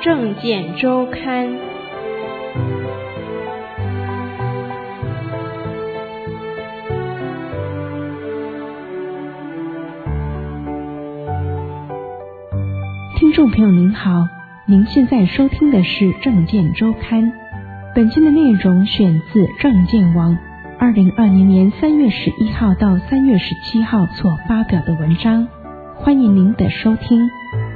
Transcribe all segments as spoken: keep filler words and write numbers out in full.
证件周刊。 听众朋友您好，您现在收听的是证件周刊，本期的内容选自证件网二零二零年三月十一号到三月十七号所发表的文章，欢迎您的收听。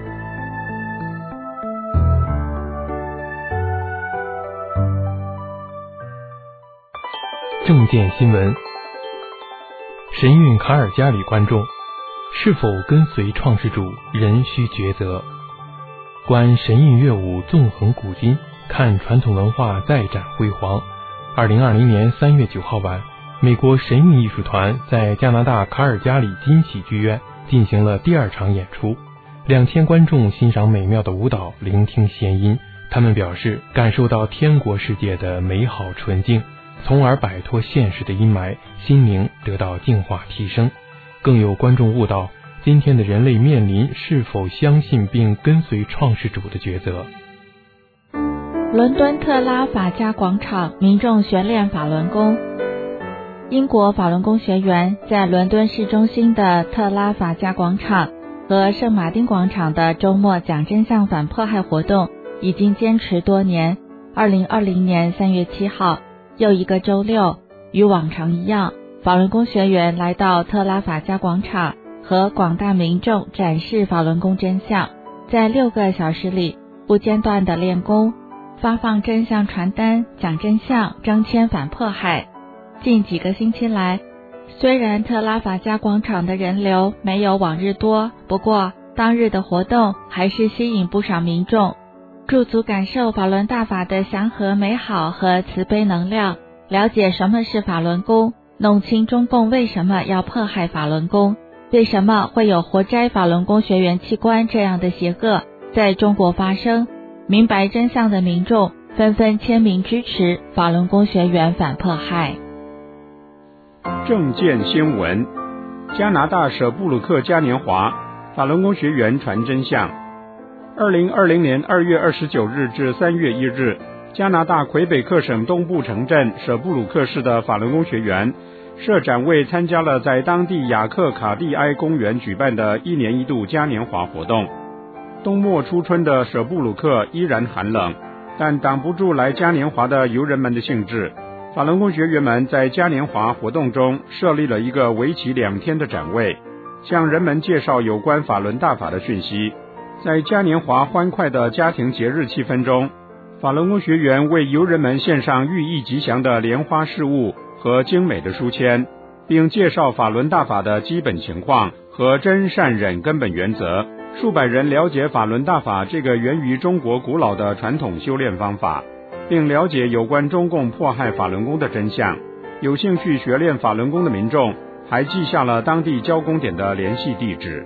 证件新闻：神韵卡尔加里观众是否跟随创世主，仍需抉择。观神韵乐舞纵横古今，看传统文化再展辉煌。二零二零年三月九号晚，美国神韵艺术团在加拿大卡尔加里金喜剧院进行了第二场演出，两千观众欣赏美妙的舞蹈，聆听弦音。他们表示感受到天国世界的美好纯净，从而摆脱现实的阴霾，心灵得到净化提升。更有观众悟到，今天的人类面临是否相信并跟随创世主的抉择。 伦敦特拉法加广场，民众悬练法轮功。英国法轮功学员在伦敦市中心的特拉法加广场和圣马丁广场的周末讲真相反迫害活动已经坚持多年。二零二零年三月七号，又一个周六，与往常一样，法轮功学员来到特拉法加广场，和广大民众展示法轮功真相。在六个小时里，不间断的练功，发放真相传单，讲真相，争签反迫害。近几个星期来，虽然特拉法加广场的人流没有往日多，不过当日的活动还是吸引不少民众，驻足感受法轮大法的祥和美好和慈悲能量，了解什么是法轮功，弄清中共为什么要迫害法轮功，为什么会有活摘法轮功学员器官这样的邪恶在中国发生。明白真相的民众纷纷签名支持法轮功学员反迫害。 证件新闻：加拿大舍布鲁克嘉年华，法轮功学员传真相。二零二零年二月二十九日至三月一日，加拿大魁北克省东部城镇舍布鲁克市的法轮功学员社展为参加了在当地雅克卡蒂埃公园举办的一年一度嘉年华活动。冬末初春的舍布鲁克依然寒冷，但挡不住来嘉年华的游人们的兴致。法轮功学员们在嘉年华活动中设立了一个为期两天的展位，向人们介绍有关法轮大法的讯息。在嘉年华欢快的家庭节日气氛中，法轮功学员为游人们献上寓意吉祥的莲花饰物和精美的书签，并介绍法轮大法的基本情况和真善忍根本原则。数百人了解法轮大法这个源于中国古老的传统修炼方法，并了解有关中共迫害法轮功的真相。有兴趣学练法轮功的民众还记下了当地交功点的联系地址。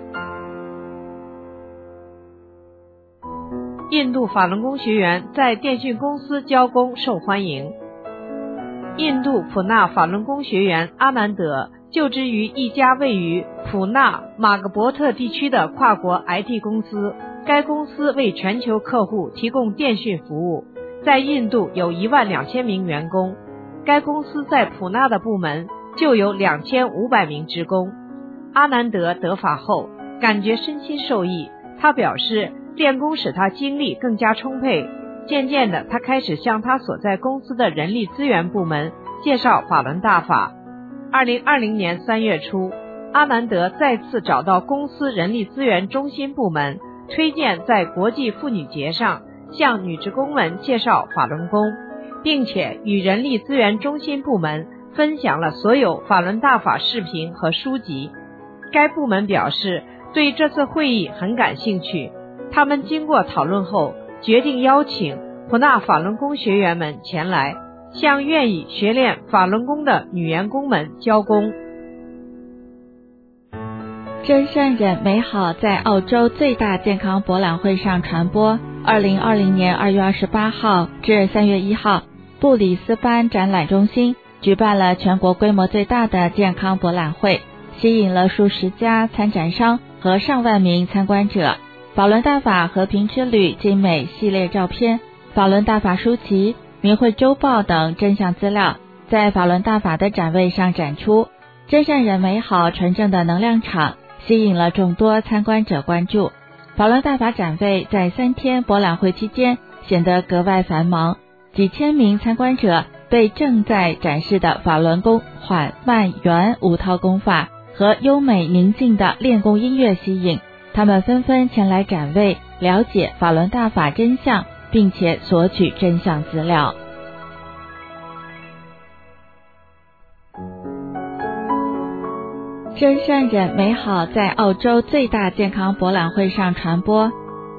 印度法轮功学员在电讯公司交功受欢迎。印度普纳法轮功学员阿南德就职于一家位于普纳马格伯特地区的跨国 I T 公司，该公司为全球客户提供电讯服务，在印度有一万两千名员工，该公司在普纳的部门就有两千五百名职工。阿南德得法后感觉身心受益，他表示练功使他精力更加充沛，渐渐的他开始向他所在公司的人力资源部门介绍法轮大法。二零二零年三月初，阿南德再次找到公司人力资源中心部门，推荐在国际妇女节上向女职工们介绍法轮功，并且与人力资源中心部门分享了所有法轮大法视频和书籍。该部门表示对这次会议很感兴趣，他们经过讨论后决定邀请普纳法轮功学员们前来，向愿意学练法轮功的女员工们交功。 真善忍美好在澳洲最大健康博览会上传播。二零二零年二月二十八号至三月一号，布里斯班展览中心举办了全国规模最大的健康博览会，吸引了数十家参展商和上万名参观者。 法轮大法和平之旅精美系列照片、法轮大法书籍、明慧周报等真相资料在法轮大法的展位上展出，真善人美好纯正的能量场吸引了众多参观者关注。法轮大法展位在三天博览会期间显得格外繁忙，几千名参观者被正在展示的法轮功缓慢圆无涛功法和优美宁静的练功音乐吸引，他们纷纷前来展位了解法轮大法真相，并且索取真相资料。真善忍美好在澳洲最大健康博览会上传播。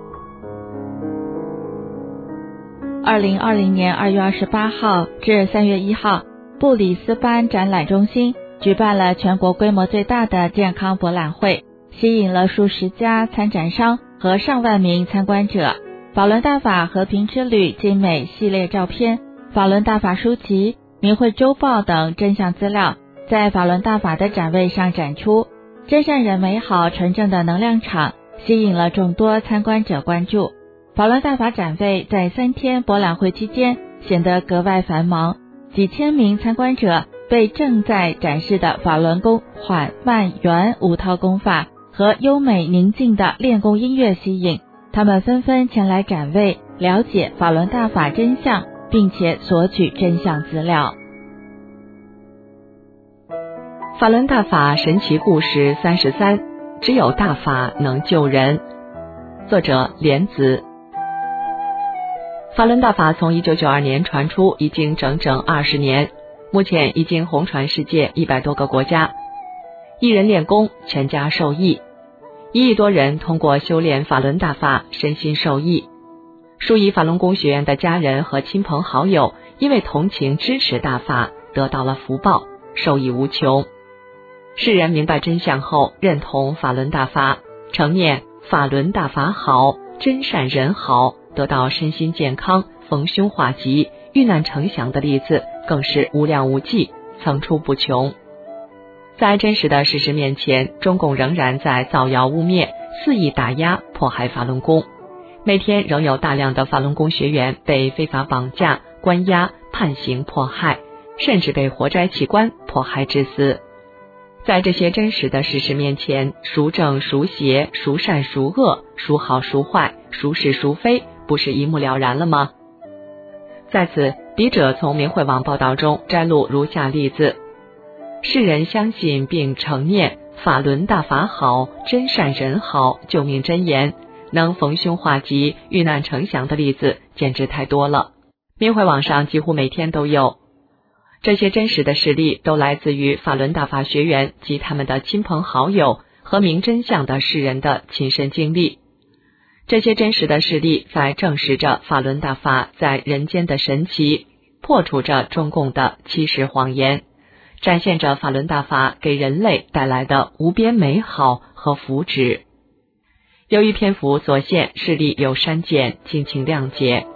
二零二零年二月二十八号至三月一号，布里斯班展览中心举办了全国规模最大的健康博览会，吸引了数十家参展商和上万名参观者。法轮大法和平之旅精美系列照片、法轮大法书籍、明慧周报等真相资料在法轮大法的展位上展出，真善人美好纯正的能量场吸引了众多参观者关注。法轮大法展位在三天博览会期间显得格外繁忙，几千名参观者被正在展示的法轮功缓慢圆无涛功法和优美宁静的练功音乐吸引，他们纷纷前来展位了解法轮大法真相，并且索取真相资料。 法轮大法神奇故事三十三，只有大法能救人。作者莲子。法轮大法从一九九二年传出已经整整二十年，目前已经红传世界一百多个国家，一人练功，全家受益，一亿多人通过修炼法轮大法身心受益。数以法轮功学员的家人和亲朋好友因为同情支持大法得到了福报，受益无穷。世人明白真相后认同法轮大法，承念法轮大法好，真善人好，得到身心健康、逢凶化吉、遇难成祥的例子更是无量无际，层出不穷。在真实的事实面前，中共仍然在造谣污蔑，肆意打压迫害法轮功，每天仍有大量的法轮功学员被非法绑架、关押、判刑迫害，甚至被活摘器官迫害致死。在这些真实的事实面前，孰正孰邪，孰善孰恶，孰好孰坏，孰是孰非，不是一目了然了吗？在此，笔者从明慧网报道中摘录如下例子：世人相信并承念法轮大法好，真善人好，救命真言，能逢凶化吉、遇难成祥的例子简直太多了，明慧网上几乎每天都有。这些真实的事例都来自于法轮大法学员及他们的亲朋好友和明真相的世人的亲身经历。这些真实的事例在证实着法轮大法在人间的神奇，破除着中共的欺世谎言，展现着法轮大法给人类带来的无边美好和福祉。由于篇幅所限，事例有删减，敬请谅解。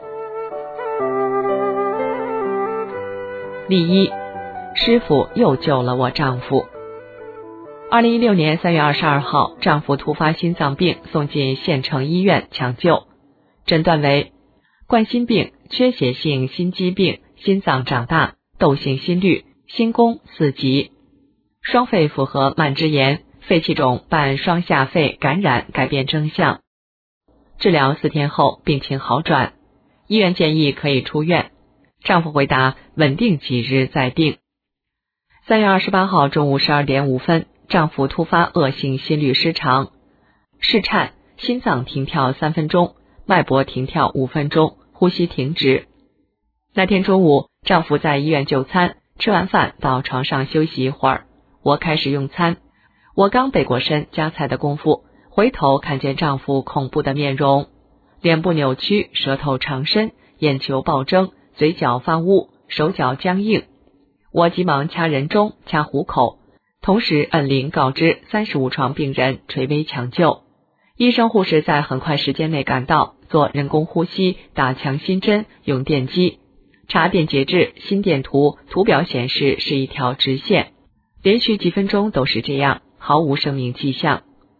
例一，师父又救了我丈夫。二零一六年三月二十二号，丈夫突发心脏病，送进县城医院抢救，诊断为冠心病、缺血性心肌病、心脏长大、窦性心律、心功四级，双肺符合慢支炎，肺气肿伴双下肺感染改变征象。治疗四天后病情好转，医院建议可以出院。丈夫回答稳定几日再定。三月二十八号中午十二点五分，丈夫突发恶性心律失常，室颤，心脏停跳三分钟，脉搏停跳五分钟，呼吸停止。那天中午，丈夫在医院就餐，吃完饭到床上休息一会儿，我开始用餐。我刚背过身夹菜的功夫，回头看见丈夫恐怖的面容，脸部扭曲，舌头长伸，眼球暴睁，嘴角发乌，手脚僵硬。我急忙掐人中，掐虎口，同时按铃告知三十五床病人垂危抢救。医生护士在很快时间内赶到，做人工呼吸，打强心针，用电击查电截质，心电图图表显示是一条直线，连续几分钟都是这样，毫无生命迹象。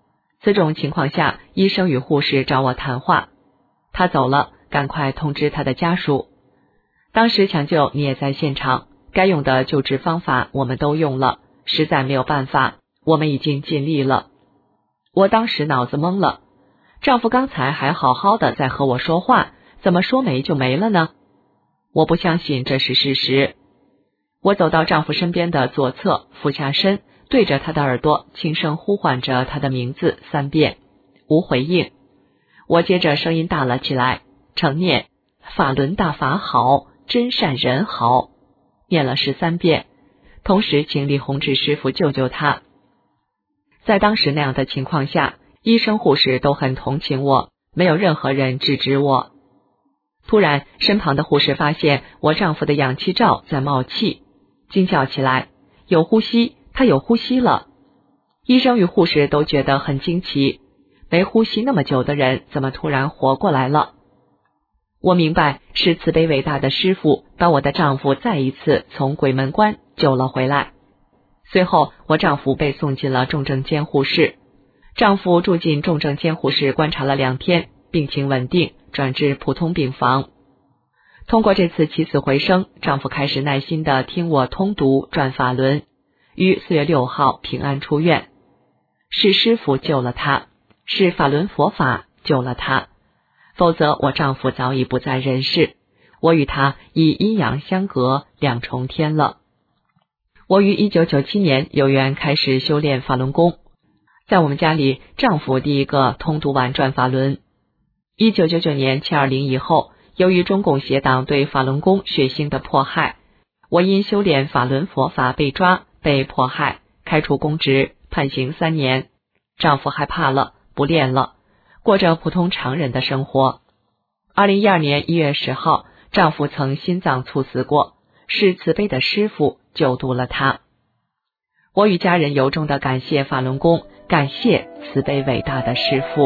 此种情况下，医生与护士找我谈话，他走了，赶快通知他的家属。当时抢救你也在现场，该用的救治方法我们都用了，实在没有办法，我们已经尽力了。我当时脑子懵了，丈夫刚才还好好的在和我说话，怎么说没就没了呢？我不相信这是事实。我走到丈夫身边的左侧，俯下身，对着他的耳朵轻声呼唤着他的名字三遍，无回应。我接着声音大了起来，承念法轮大法好，真善人好，念了十三遍，同时请李洪志师傅救救他。在当时那样的情况下，医生护士都很同情我，没有任何人制止我。突然，身旁的护士发现我丈夫的氧气罩在冒气，惊叫起来，有呼吸，他有呼吸了。医生与护士都觉得很惊奇，没呼吸那么久的人怎么突然活过来了？我明白是慈悲伟大的师父把我的丈夫再一次从鬼门关救了回来。随后我丈夫被送进了重症监护室，丈夫住进重症监护室观察了两天，病情稳定，转至普通病房。通过这次起死回生，丈夫开始耐心地听我通读转法轮，于四月六号平安出院。是师父救了他，是法轮佛法救了他，否则我丈夫早已不在人世，我与他已阴阳相隔两重天了。我于一九九七年有缘开始修炼法轮功，在我们家里，丈夫第一个通读完转法轮。一九九九年七二零以后，由于中共邪党对法轮功血腥的迫害，我因修炼法轮佛法被抓，被迫害，开除公职，判刑三年。丈夫害怕了，不练了，过着普通常人的生活。二零一二年一月十号，丈夫曾心脏猝死过，是慈悲的师父救度了他。我与家人由衷的感谢法轮功，感谢慈悲伟大的师父。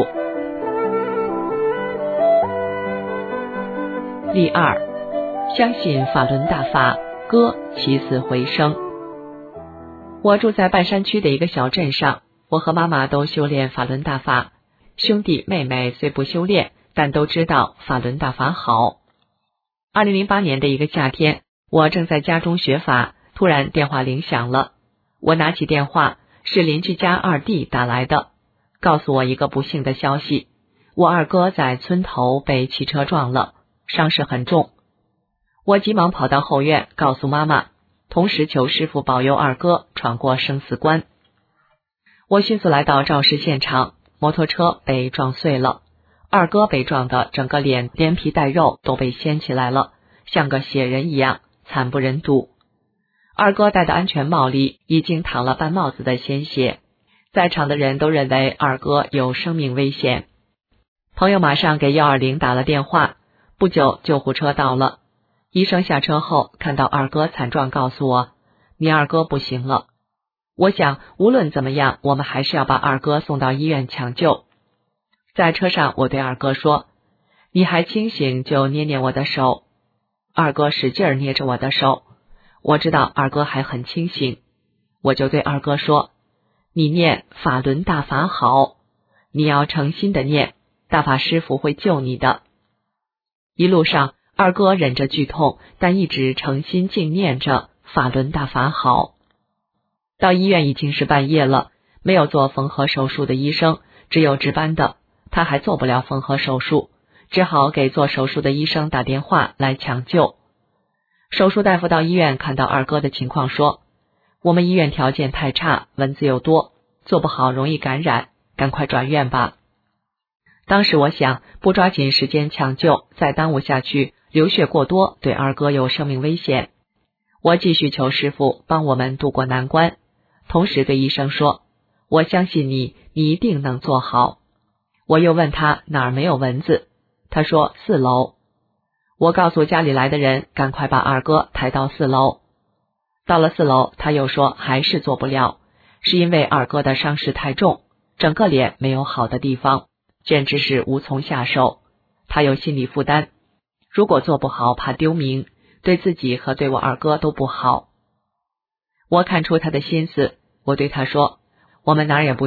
例二，相信法轮大法，歌起死回生。我住在半山区的一个小镇上，我和妈妈都修炼法轮大法，兄弟妹妹虽不修炼，但都知道法轮大法好。二零零八年的一个夏天，我正在家中学法，突然电话铃响了。我拿起电话，是邻居家二弟打来的，告诉我一个不幸的消息，我二哥在村头被汽车撞了，伤势很重。我急忙跑到后院告诉妈妈，同时求师父保佑二哥闯过生死关。我迅速来到肇事现场，摩托车被撞碎了，二哥被撞的整个脸连皮带肉都被掀起来了，像个血人一样，惨不忍睹。二哥戴的安全帽里已经淌了半帽子的鲜血，在场的人都认为二哥有生命危险。朋友马上给一二零打了电话，不久救护车到了。医生下车后看到二哥惨状，告诉我，你二哥不行了。我想无论怎么样，我们还是要把二哥送到医院抢救。在车上我对二哥说，你还清醒就捏捏我的手。二哥使劲儿捏着我的手，我知道二哥还很清醒，我就对二哥说，你念法轮大法好，你要诚心的念，大法师父会救你的。一路上二哥忍着剧痛，但一直诚心静念着法轮大法好。到医院已经是半夜了，没有做缝合手术的医生，只有值班的，他还做不了缝合手术，只好给做手术的医生打电话来抢救。手术大夫到医院看到二哥的情况说，我们医院条件太差，蚊子又多，做不好容易感染，赶快转院吧。当时我想，不抓紧时间抢救，再耽误下去，流血过多，对二哥有生命危险。我继续求师父帮我们渡过难关，同时对医生说，我相信你，你一定能做好。我又问他哪儿没有蚊子，他说四楼。我告诉家里来的人，赶快把二哥抬到四楼。到了四楼，他又说还是做不了，是因为二哥的伤势太重，整个脸没有好的地方，简直是无从下手。他有心理负担，如果做不好怕丢名，对自己和对我二哥都不好。我看出他的心思，我对他说，我们哪儿也不去，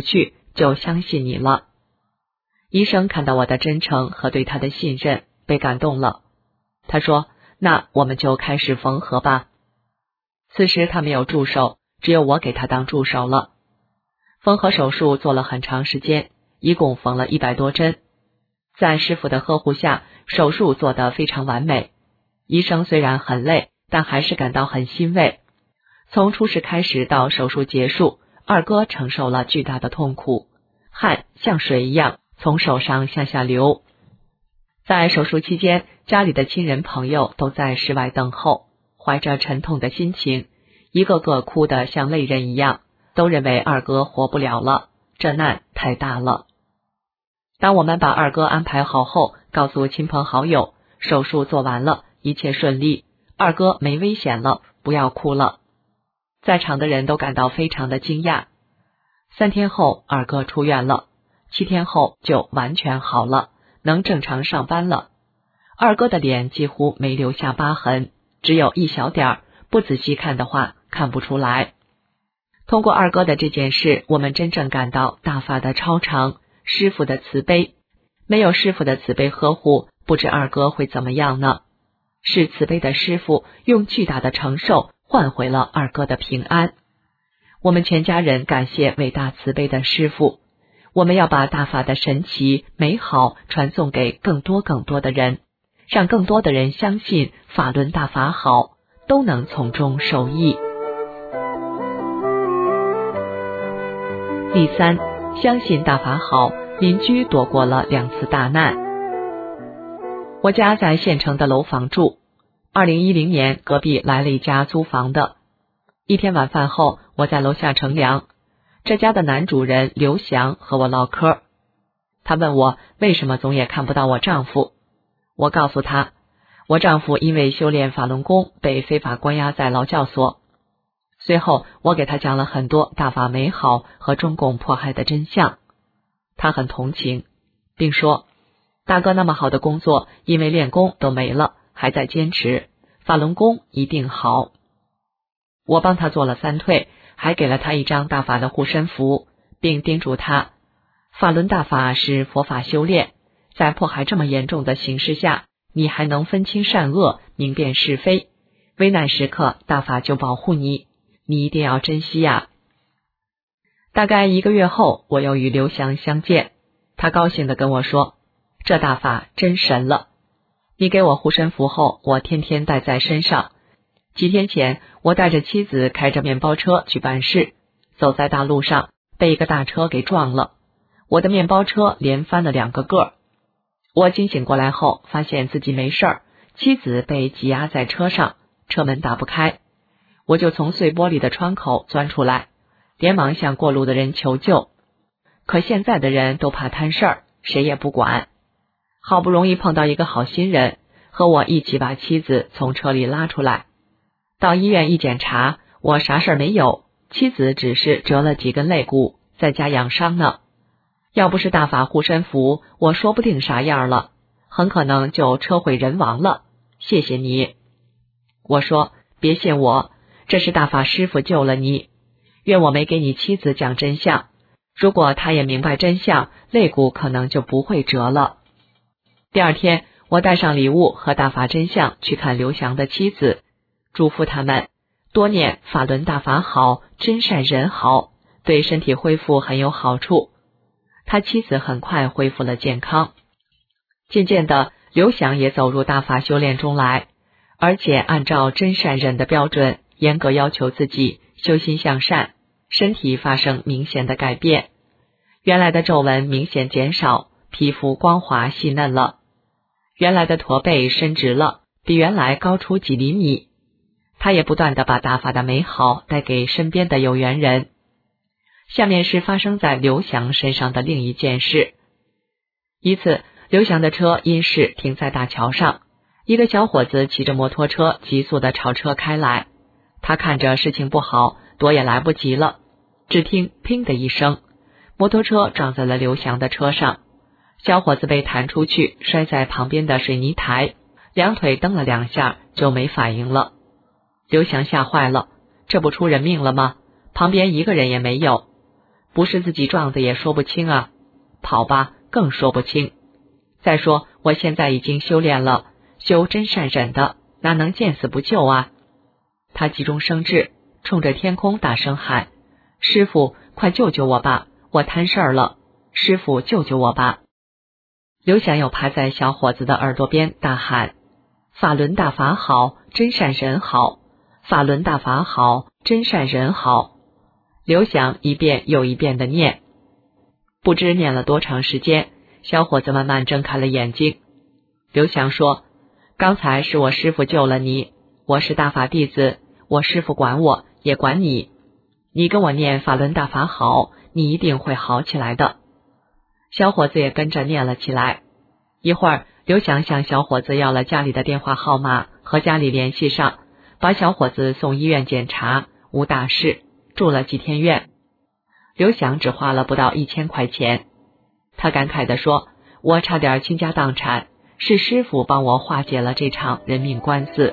就相信你了。医生看到我的真诚和对他的信任，被感动了。他说，那我们就开始缝合吧。此时他没有助手，只有我给他当助手了。缝合手术做了很长时间，一共缝了一百多针。在师傅的呵护下，手术做得非常完美。医生虽然很累，但还是感到很欣慰。从出事开始到手术结束，二哥承受了巨大的痛苦，汗像水一样从手上向下流。在手术期间，家里的亲人朋友都在室外等候，怀着沉痛的心情，一个个哭得像泪人一样，都认为二哥活不了了，这难太大了。当我们把二哥安排好后，告诉亲朋好友，手术做完了，一切顺利，二哥没危险了，不要哭了。在场的人都感到非常的惊讶。三天后，二哥出院了，七天后就完全好了，能正常上班了。二哥的脸几乎没留下疤痕，只有一小点儿，不仔细看的话看不出来。通过二哥的这件事，我们真正感到大法的超常，师父的慈悲。没有师父的慈悲呵护，不知二哥会怎么样呢？是慈悲的师父用巨大的承受换回了二哥的平安。我们全家人感谢伟大慈悲的师父，我们要把大法的神奇美好传送给更多更多的人，让更多的人相信法轮大法好，都能从中受益。第三，相信大法好，邻居躲过了两次大难。我家在县城的楼房住，二零一零年隔壁来了一家租房的。一天晚饭后，我在楼下乘凉，这家的男主人刘翔和我唠嗑。他问我为什么总也看不到我丈夫。我告诉他，我丈夫因为修炼法轮功被非法关押在劳教所。随后我给他讲了很多大法美好和中共迫害的真相。他很同情，并说，大哥那么好的工作，因为练功都没了，还在坚持，法轮功一定好。我帮他做了三退，还给了他一张大法的护身符，并叮嘱他，法轮大法是佛法修炼，在迫害这么严重的形势下，你还能分清善恶，明辨是非，危难时刻大法就保护你，你一定要珍惜呀。大概一个月后，我又与刘翔相见，他高兴地跟我说，这大法真神了，你给我护身符后，我天天带在身上。几天前，我带着妻子开着面包车去办事，走在大路上，被一个大车给撞了，我的面包车连翻了两个个。我惊醒过来后，发现自己没事儿，妻子被挤压在车上，车门打不开，我就从碎玻璃的窗口钻出来，连忙向过路的人求救。可现在的人都怕摊事儿，谁也不管。好不容易碰到一个好心人，和我一起把妻子从车里拉出来。到医院一检查，我啥事儿没有，妻子只是折了几根肋骨，在家养伤呢。要不是大法护身符，我说不定啥样了，很可能就车毁人亡了。谢谢你。我说，别谢我，这是大法师父救了你，愿我没给你妻子讲真相，如果他也明白真相，肋骨可能就不会折了。第二天，我带上礼物和大法真相去看刘翔的妻子，祝福他们多念法轮大法好，真善人好，对身体恢复很有好处。他妻子很快恢复了健康。渐渐的，刘翔也走入大法修炼中来，而且按照真善忍的标准，严格要求自己修心向善，身体发生明显的改变。原来的皱纹明显减少，皮肤光滑细嫩了。原来的驼背伸直了，比原来高出几厘米。他也不断地把大法的美好带给身边的有缘人。下面是发生在刘翔身上的另一件事。一次，刘翔的车因事停在大桥上，一个小伙子骑着摩托车急速地朝车开来，他看着事情不好，躲也来不及了，只听砰的一声，摩托车撞在了刘翔的车上，小伙子被弹出去，摔在旁边的水泥台，两腿蹬了两下就没反应了。刘翔吓坏了，这不出人命了吗？旁边一个人也没有。 不是自己撞的也说不清啊，跑吧更说不清。再说我现在已经修炼了，修真善忍的，哪能见死不救啊？他急中生智，冲着天空大声喊：师父，快救救我吧，我摊事儿了，师父救救我吧。刘翔又趴在小伙子的耳朵边大喊：法轮大法好，真善人好，法轮大法好，真善人好。刘翔一遍又一遍地念，不知念了多长时间，小伙子慢慢睁开了眼睛。刘翔说：刚才是我师父救了你，我是大法弟子，我师父管我也管你，你跟我念法轮大法好，你一定会好起来的。小伙子也跟着念了起来。一会儿，刘翔向小伙子要了家里的电话号码，和家里联系上，把小伙子送医院检查，无大事，住了几天院。刘翔只花了不到一千块钱。他感慨地说：我差点倾家荡产，是师父帮我化解了这场人命官司。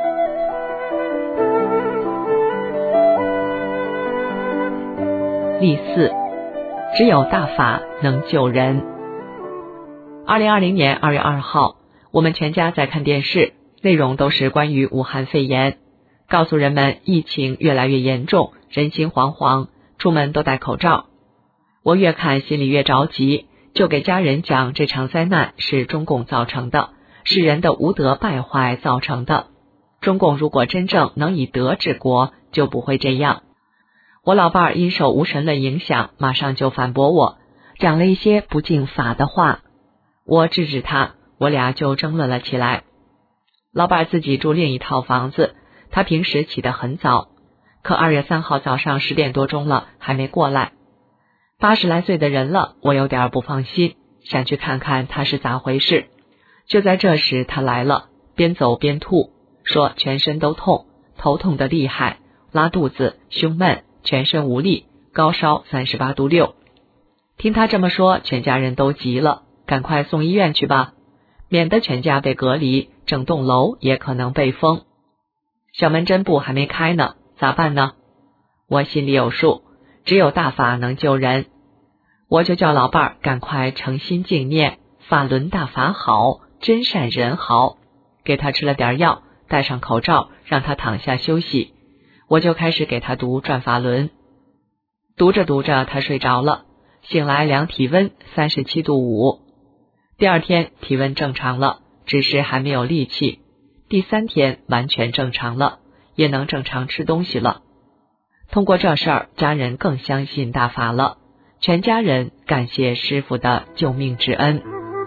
例四，只有大法能救人。二零二零年二月二号，我们全家在看电视，内容都是关于武汉肺炎，告诉人们疫情越来越严重，人心惶惶，出门都戴口罩。我越看心里越着急，就给家人讲这场灾难是中共造成的，是人的无德败坏造成的。中共如果真正能以德治国，就不会这样。我老伴儿因受无神论影响，马上就反驳我，讲了一些不敬法的话。我制止他，我俩就争论了起来。老伴儿自己住另一套房子，他平时起得很早，可二月三号早上十点多钟了还没过来。八十来岁的人了，我有点不放心，想去看看他是咋回事。就在这时他来了，边走边吐，说全身都痛，头痛得厉害，拉肚子，胸闷，全身无力，高烧三十八度六。听他这么说，全家人都急了，赶快送医院去吧，免得全家被隔离，整栋楼也可能被封。小门诊部还没开呢，咋办呢？我心里有数，只有大法能救人。我就叫老伴儿赶快诚心敬念法轮大法好，真善人好，给他吃了点药，戴上口罩，让他躺下休息。我就开始给他读转法轮。读着读着他睡着了，醒来量体温三十七度五。第二天体温正常了，只是还没有力气。第三天完全正常了，也能正常吃东西了。通过这事儿，家人更相信大法了，全家人感谢师父的救命之恩。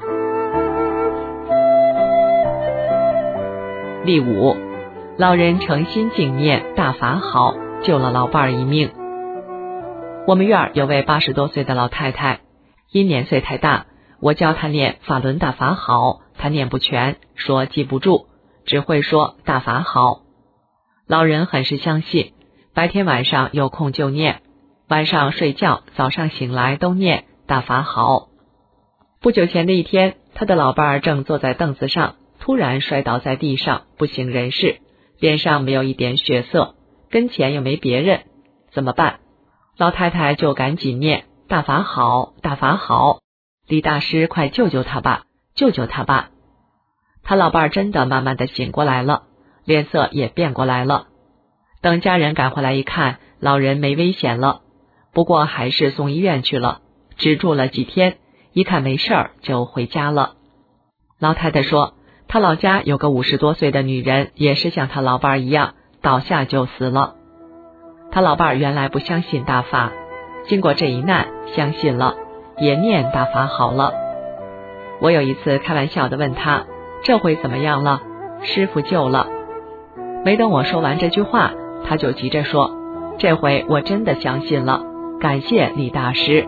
例五，老人诚心敬念大法好，救了老伴儿一命。我们院儿有位八十多岁的老太太，因年岁太大，我教她念法轮大法好，她念不全，说记不住，只会说大法好。老人很是相信，白天晚上有空就念，晚上睡觉早上醒来都念大法好。不久前的一天，他的老伴儿正坐在凳子上，突然摔倒在地上，不省人事，脸上没有一点血色，跟前又没别人，怎么办？老太太就赶紧念大法好，大法好，李大师快救救他吧，救救他吧。他老伴儿真的慢慢的醒过来了，脸色也变过来了。等家人赶回来一看，老人没危险了，不过还是送医院去了，只住了几天，一看没事儿就回家了。老太太说，她老家有个五十多岁的女人，也是像她老伴儿一样，倒下就死了。她老伴儿原来不相信大法，经过这一难相信了，也念大法好了。我有一次开玩笑的问她，这回怎么样了？师父救了。没等我说完这句话，她就急着说，这回我真的相信了，感谢李大师。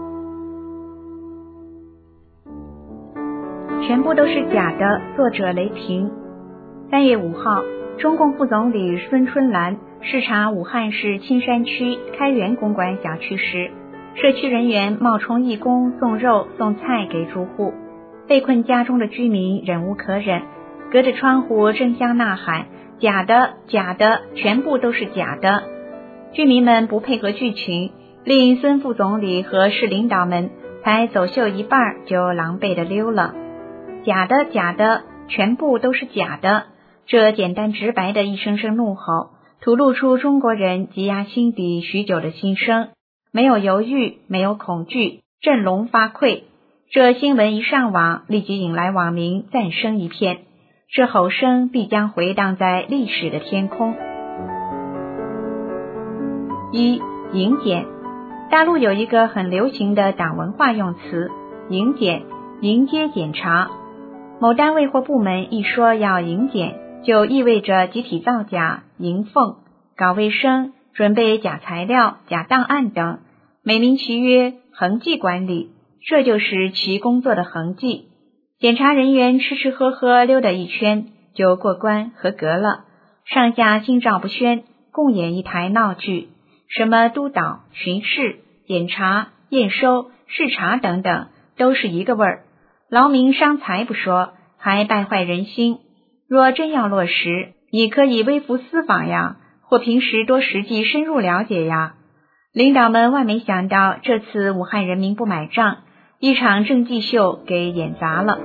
全部都是假的，作者雷霆。三月五号，中共副总理孙春兰视察武汉市青山区开元公馆小区时，社区人员冒充义工送肉送菜给住户，被困家中的居民忍无可忍，隔着窗户争相呐喊，假的假的，全部都是假的。居民们不配合剧情， 令孙副总理和市领导们才走秀一半就狼狈地溜了。假的，假的，全部都是假的。这简单直白的一声声怒吼，吐露出中国人积压心底许久的心声，没有犹豫，没有恐惧，振聋发聩。这新闻一上网，立即引来网民赞声一片，这吼声必将回荡在历史的天空。一、迎检。大陆有一个很流行的党文化用词，迎检，迎接检查。某单位或部门一说要迎检，就意味着集体造假、迎奉、搞卫生、准备假材料、假档案等，美名其曰痕迹管理，这就是其工作的痕迹。检查人员吃吃喝喝溜达一圈就过关合格了，上下心照不宣，共演一台闹剧，什么督导、巡视、检查、验收、视察等等，都是一个味儿，劳民伤财不说，还败坏人心。若真要落实，你可以微服私访呀，或平时多实际深入了解呀。领导们万没想到，这次武汉人民不买账，一场政绩秀给演砸了。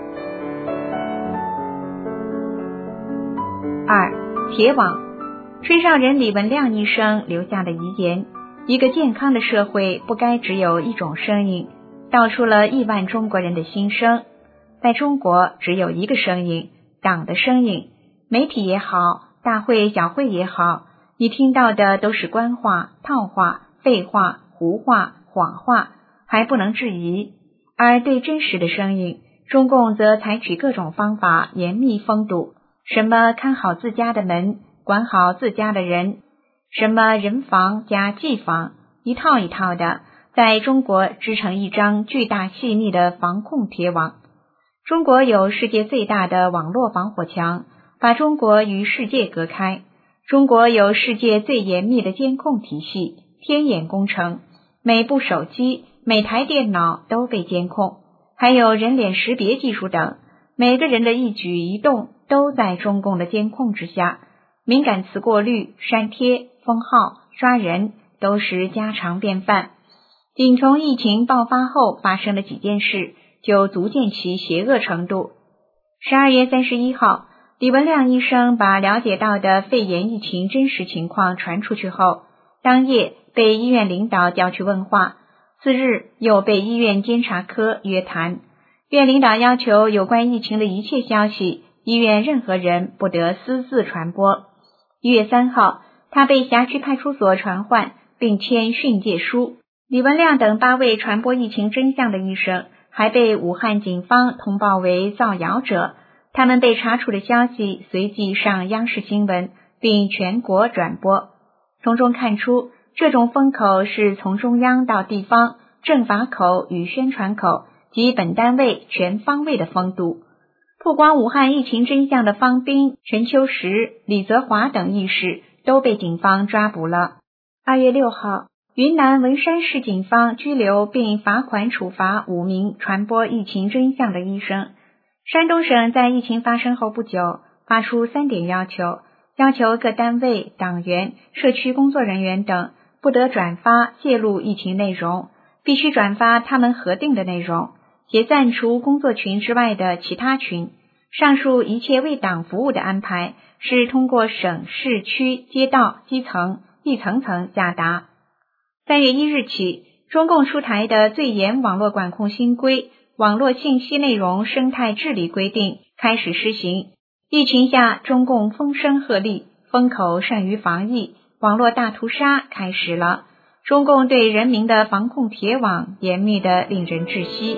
二、铁网。吹哨人李文亮医生留下的遗言：一个健康的社会不该只有一种声音，道出了亿万中国人的心声。在中国，只有一个声音，党的声音。媒体也好，大会小会也好，你听到的都是官话、套话、废话、胡话、谎话，还不能质疑。而对真实的声音，中共则采取各种方法严密封堵，什么看好自家的门，管好自家的人，什么人防加技防，一套一套的，在中国织成一张巨大细密的防控铁网。中国有世界最大的网络防火墙，把中国与世界隔开。中国有世界最严密的监控体系，天眼工程，每部手机、每台电脑都被监控，还有人脸识别技术等，每个人的一举一动都在中共的监控之下。敏感词过滤、删帖、封号、抓人都是家常便饭。仅从疫情爆发后发生的几件事，就足见其邪恶程度。十二月三十一号，李文亮医生把了解到的肺炎疫情真实情况传出去后，当夜被医院领导叫去问话，次日又被医院监察科约谈。院领导要求有关疫情的一切消息，医院任何人不得私自传播。一月三号，他被辖区派出所传唤，并签训诫书。李文亮等八位传播疫情真相的医生还被武汉警方通报为造谣者，他们被查处的消息随即上央视新闻，并全国转播。从中看出，这种风口是从中央到地方，政法口与宣传口及本单位全方位的封堵。曝光武汉疫情真相的方斌、陈秋实、李泽华等义士都被警方抓捕了。二月六号，云南文山市警方拘留并罚款处罚五名传播疫情真相的医生。山东省在疫情发生后不久，发出三点要求，要求各单位、党员、社区工作人员等不得转发泄露疫情内容，必须转发他们核定的内容，解散除工作群之外的其他群。上述一切为党服务的安排，是通过省、市区、街道、基层一层层下达。三月一日起，中共出台的最严网络管控新规《网络信息内容生态治理规定》开始施行。疫情下，中共风声鹤唳，风口胜于防疫，网络大屠杀开始了。中共对人民的防控铁网严密得令人窒息。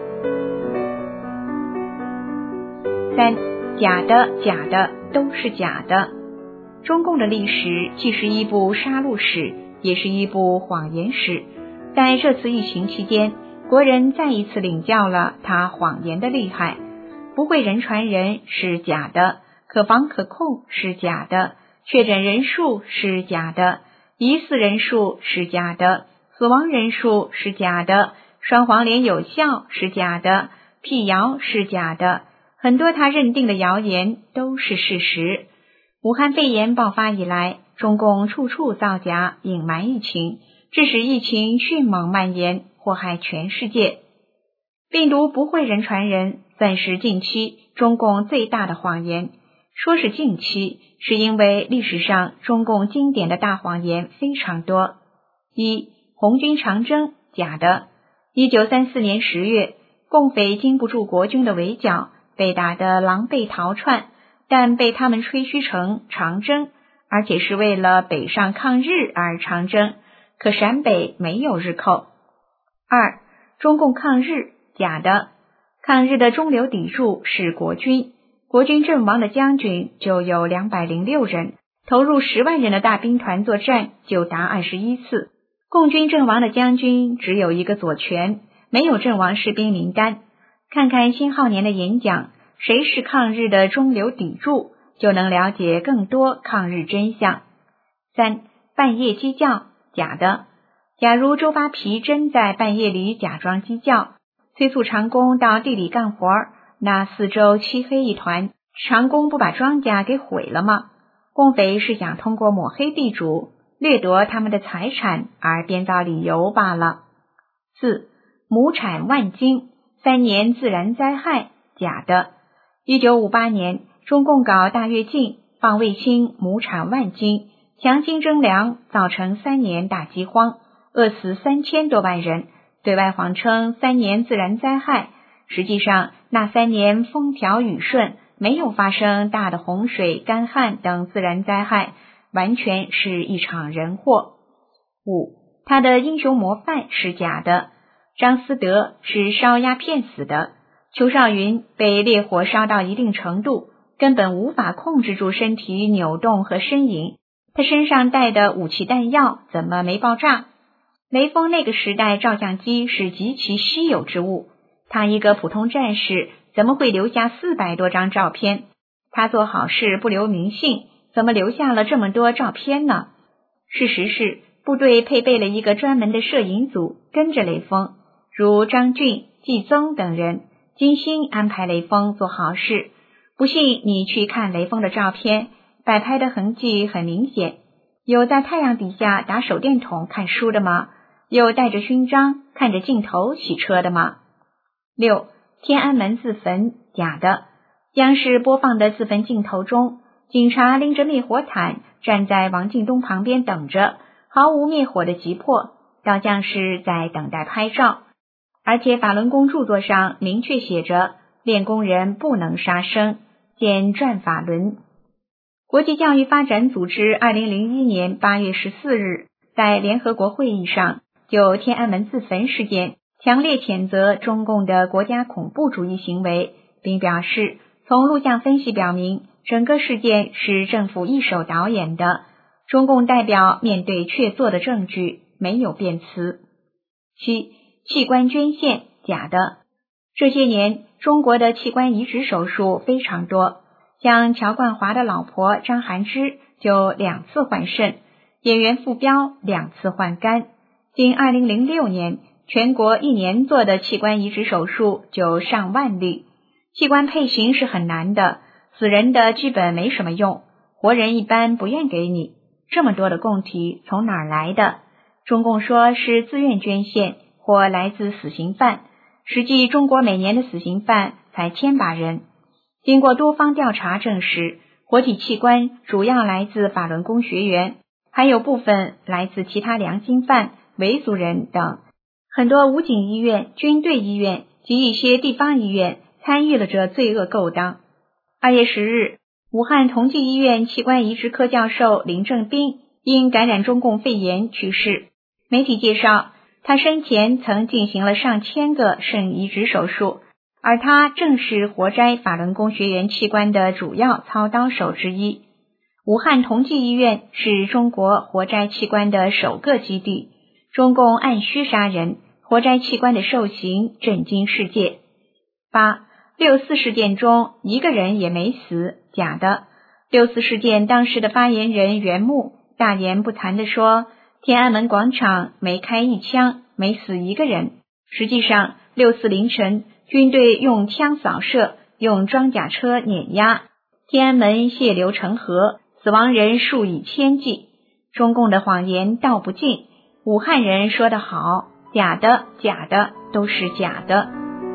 三、假的，假的，都是假的。中共的历史既是一部杀戮史，也是一部谎言史。在这次疫情期间，国人再一次领教了他谎言的厉害。不会人传人是假的，可防可控是假的，确诊人数是假的，疑似人数是假的，死亡人数是假的，双黄连有效是假的，辟谣是假的，很多他认定的谣言都是事实。武汉肺炎爆发以来，中共处处造假，隐瞒疫情， 致使疫情迅猛蔓延，祸害全世界。病毒不会人传人，算是近期中共最大的谎言。说是近期，是因为历史上中共经典的大谎言非常多。一、红军长征，假的。一九三四年十月，共匪经不住国军的围剿，被打得狼狈逃窜，但被他们吹嘘成长征，而且是为了北上抗日而长征，可陕北没有日寇。二、中共抗日，假的。抗日的中流砥柱是国军，国军阵亡的将军就有两百零六人，投入十万人的大兵团作战就达二十一次。共军阵亡的将军只有一个左权，没有阵亡士兵名单。看看辛浩年的演讲，谁是抗日的中流砥柱，就能了解更多抗日真相。三、半夜鸡叫，假的。假如周扒皮真在半夜里假装鸡叫，催促长工到地里干活，那四周漆黑一团，长工不把庄稼给毁了吗？共匪是想通过抹黑地主，掠夺他们的财产而编造理由罢了。四、亩产万斤，三年自然灾害，假的。一九五八年，中共搞大跃进，放卫青亩产万斤，强行征粮，造成三年大饥荒，饿死三千多万人，对外谎称三年自然灾害，实际上那三年风调雨顺，没有发生大的洪水、干旱等自然灾害，完全是一场人祸。五、他的英雄模范是假的。张思德是烧鸦片死的，邱少云被烈火烧到一定程度，根本无法控制住身体扭动和呻吟，他身上带的武器弹药怎么没爆炸？雷锋那个时代照相机是极其稀有之物，他一个普通战士怎么会留下四百多张照片？他做好事不留名姓，怎么留下了这么多照片呢？事实是，部队配备了一个专门的摄影组跟着雷锋，如张俊、季宗等人，精心安排雷锋做好事。不信你去看雷锋的照片，摆拍的痕迹很明显。有在太阳底下打手电筒看书的吗？有带着勋章看着镜头洗车的吗？六、天安门自焚，假的。央视播放的自焚镜头中，警察拎着灭火毯站在王敬东旁边等着，毫无灭火的急迫，倒像是在等待拍照。而且法轮功著作上明确写着，练功人不能杀生，见转法轮。国际教育发展组织二零零一年八月十四日在联合国会议上就天安门自焚事件强烈谴责中共的国家恐怖主义行为，并表示从录像分析表明，整个事件是政府一手导演的，中共代表面对确凿的证据没有辩词。七、器官捐献，假的。这些年中国的器官移植手术非常多，像乔冠华的老婆张涵之就两次换肾，演员傅彪两次换肝。仅二零零六年全国一年做的器官移植手术就上万例。器官配型是很难的，死人的基本没什么用，活人一般不愿给你。这么多的供体从哪儿来的？中共说是自愿捐献或来自死刑犯，实际中国每年的死刑犯才千把人。经过多方调查证实，活体器官主要来自法轮功学员，还有部分来自其他良心犯、维族人等。很多武警医院、军队医院及一些地方医院参与了这罪恶勾当。二月十日，武汉同济医院器官移植科教授林正斌因感染中共肺炎去世。媒体介绍，他生前曾进行了上千个肾移植手术，而他正是活摘法轮功学员器官的主要操刀手之一。武汉同济医院是中国活摘器官的首个基地，中共按需杀人，活摘器官的受刑震惊世界。八、六四事件中一个人也没死，假的。六四事件当时的发言人袁木大言不惭地说，天安门广场没开一枪，没死一个人。实际上六四凌晨，军队用枪扫射，用装甲车碾压，天安门血流成河，死亡人数以千计。中共的谎言道不尽， 武汉人说得好，假的假的都是假的。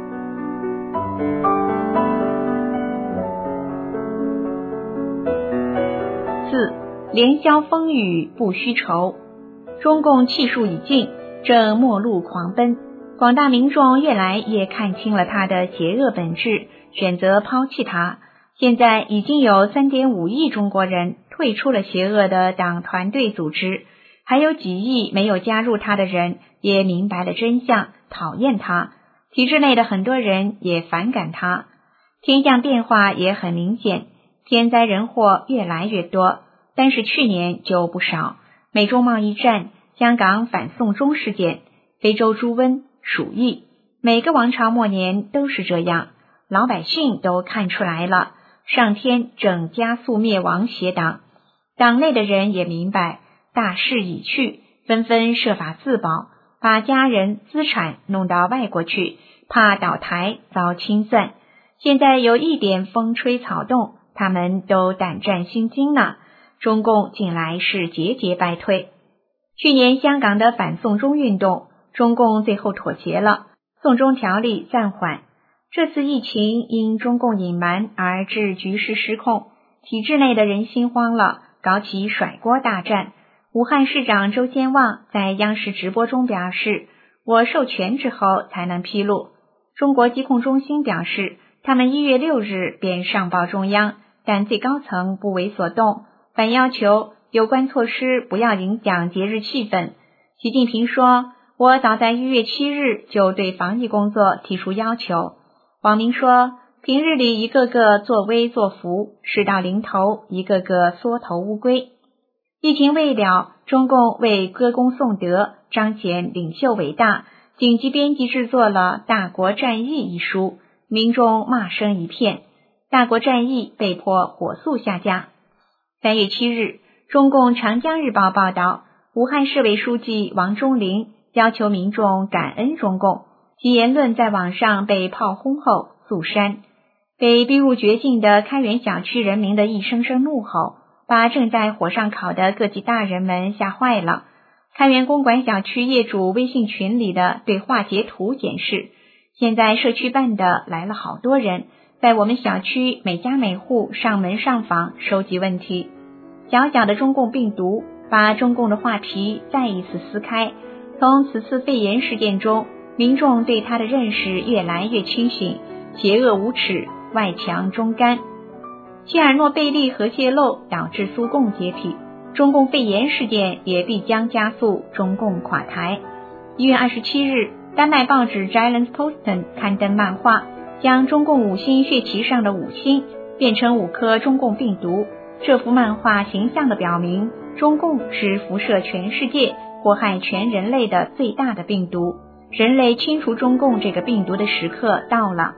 四，连消风雨不须愁。中共气数已尽，正末路狂奔，广大民众越来越看清了他的邪恶本质，选择抛弃他。现在已经有 三点五亿中国人退出了邪恶的党团队组织，还有几亿没有加入他的人也明白了真相，讨厌他。体制内的很多人也反感他。天象变化也很明显，天灾人祸越来越多，但是去年就不少。美中贸易战、香港反送中事件、非洲猪瘟、鼠疫，每个王朝末年都是这样。老百姓都看出来了，上天正加速灭亡邪党。党内的人也明白大势已去，纷纷设法自保，把家人资产弄到外国去，怕倒台遭清算。现在有一点风吹草动，他们都胆战心惊了。中共近来是节节败退。去年香港的反送中运动，中共最后妥协了，送中条例暂缓。这次疫情因中共隐瞒而致局势失控，体制内的人心慌了，搞起甩锅大战。武汉市长周先旺在央视直播中表示，我授权之后才能披露。中国疾控中心表示，他们一月六日便上报中央，但最高层不为所动，反要求有关措施不要影响节日气氛。习近平说，我早在一月七日就对防疫工作提出要求。网民说，平日里一个个作威作福，事到临头一个个缩头乌龟。疫情未了，中共为歌功颂德，彰显领袖伟大，紧急编辑制作了《大国战役》一书，民众骂声一片，《大国战役》被迫火速下架。三月七日，中共长江日报报道，武汉市委书记王忠林要求民众感恩中共，其言论在网上被炮轰后速删。被逼入绝境的开元小区人民的一声声怒吼，把正在火上烤的各级大人们吓坏了。开元公馆小区业主微信群里的对话截图显示，现在社区办的来了好多人，在我们小区每家每户上门上访收集问题。小小的中共病毒把中共的话题再一次撕开，从此次肺炎事件中，民众对他的认识越来越清醒，邪恶无耻，外强中干。切尔诺贝利核泄漏导致苏共解体，中共肺炎事件也必将加速中共垮台。一月二十七日，丹麦报纸 Jyllands-Posten 刊登漫画，将中共五星血旗上的五星变成五颗中共病毒。这幅漫画形象地表明，中共是辐射全世界、祸害全人类的最大的病毒。人类清除中共这个病毒的时刻到了。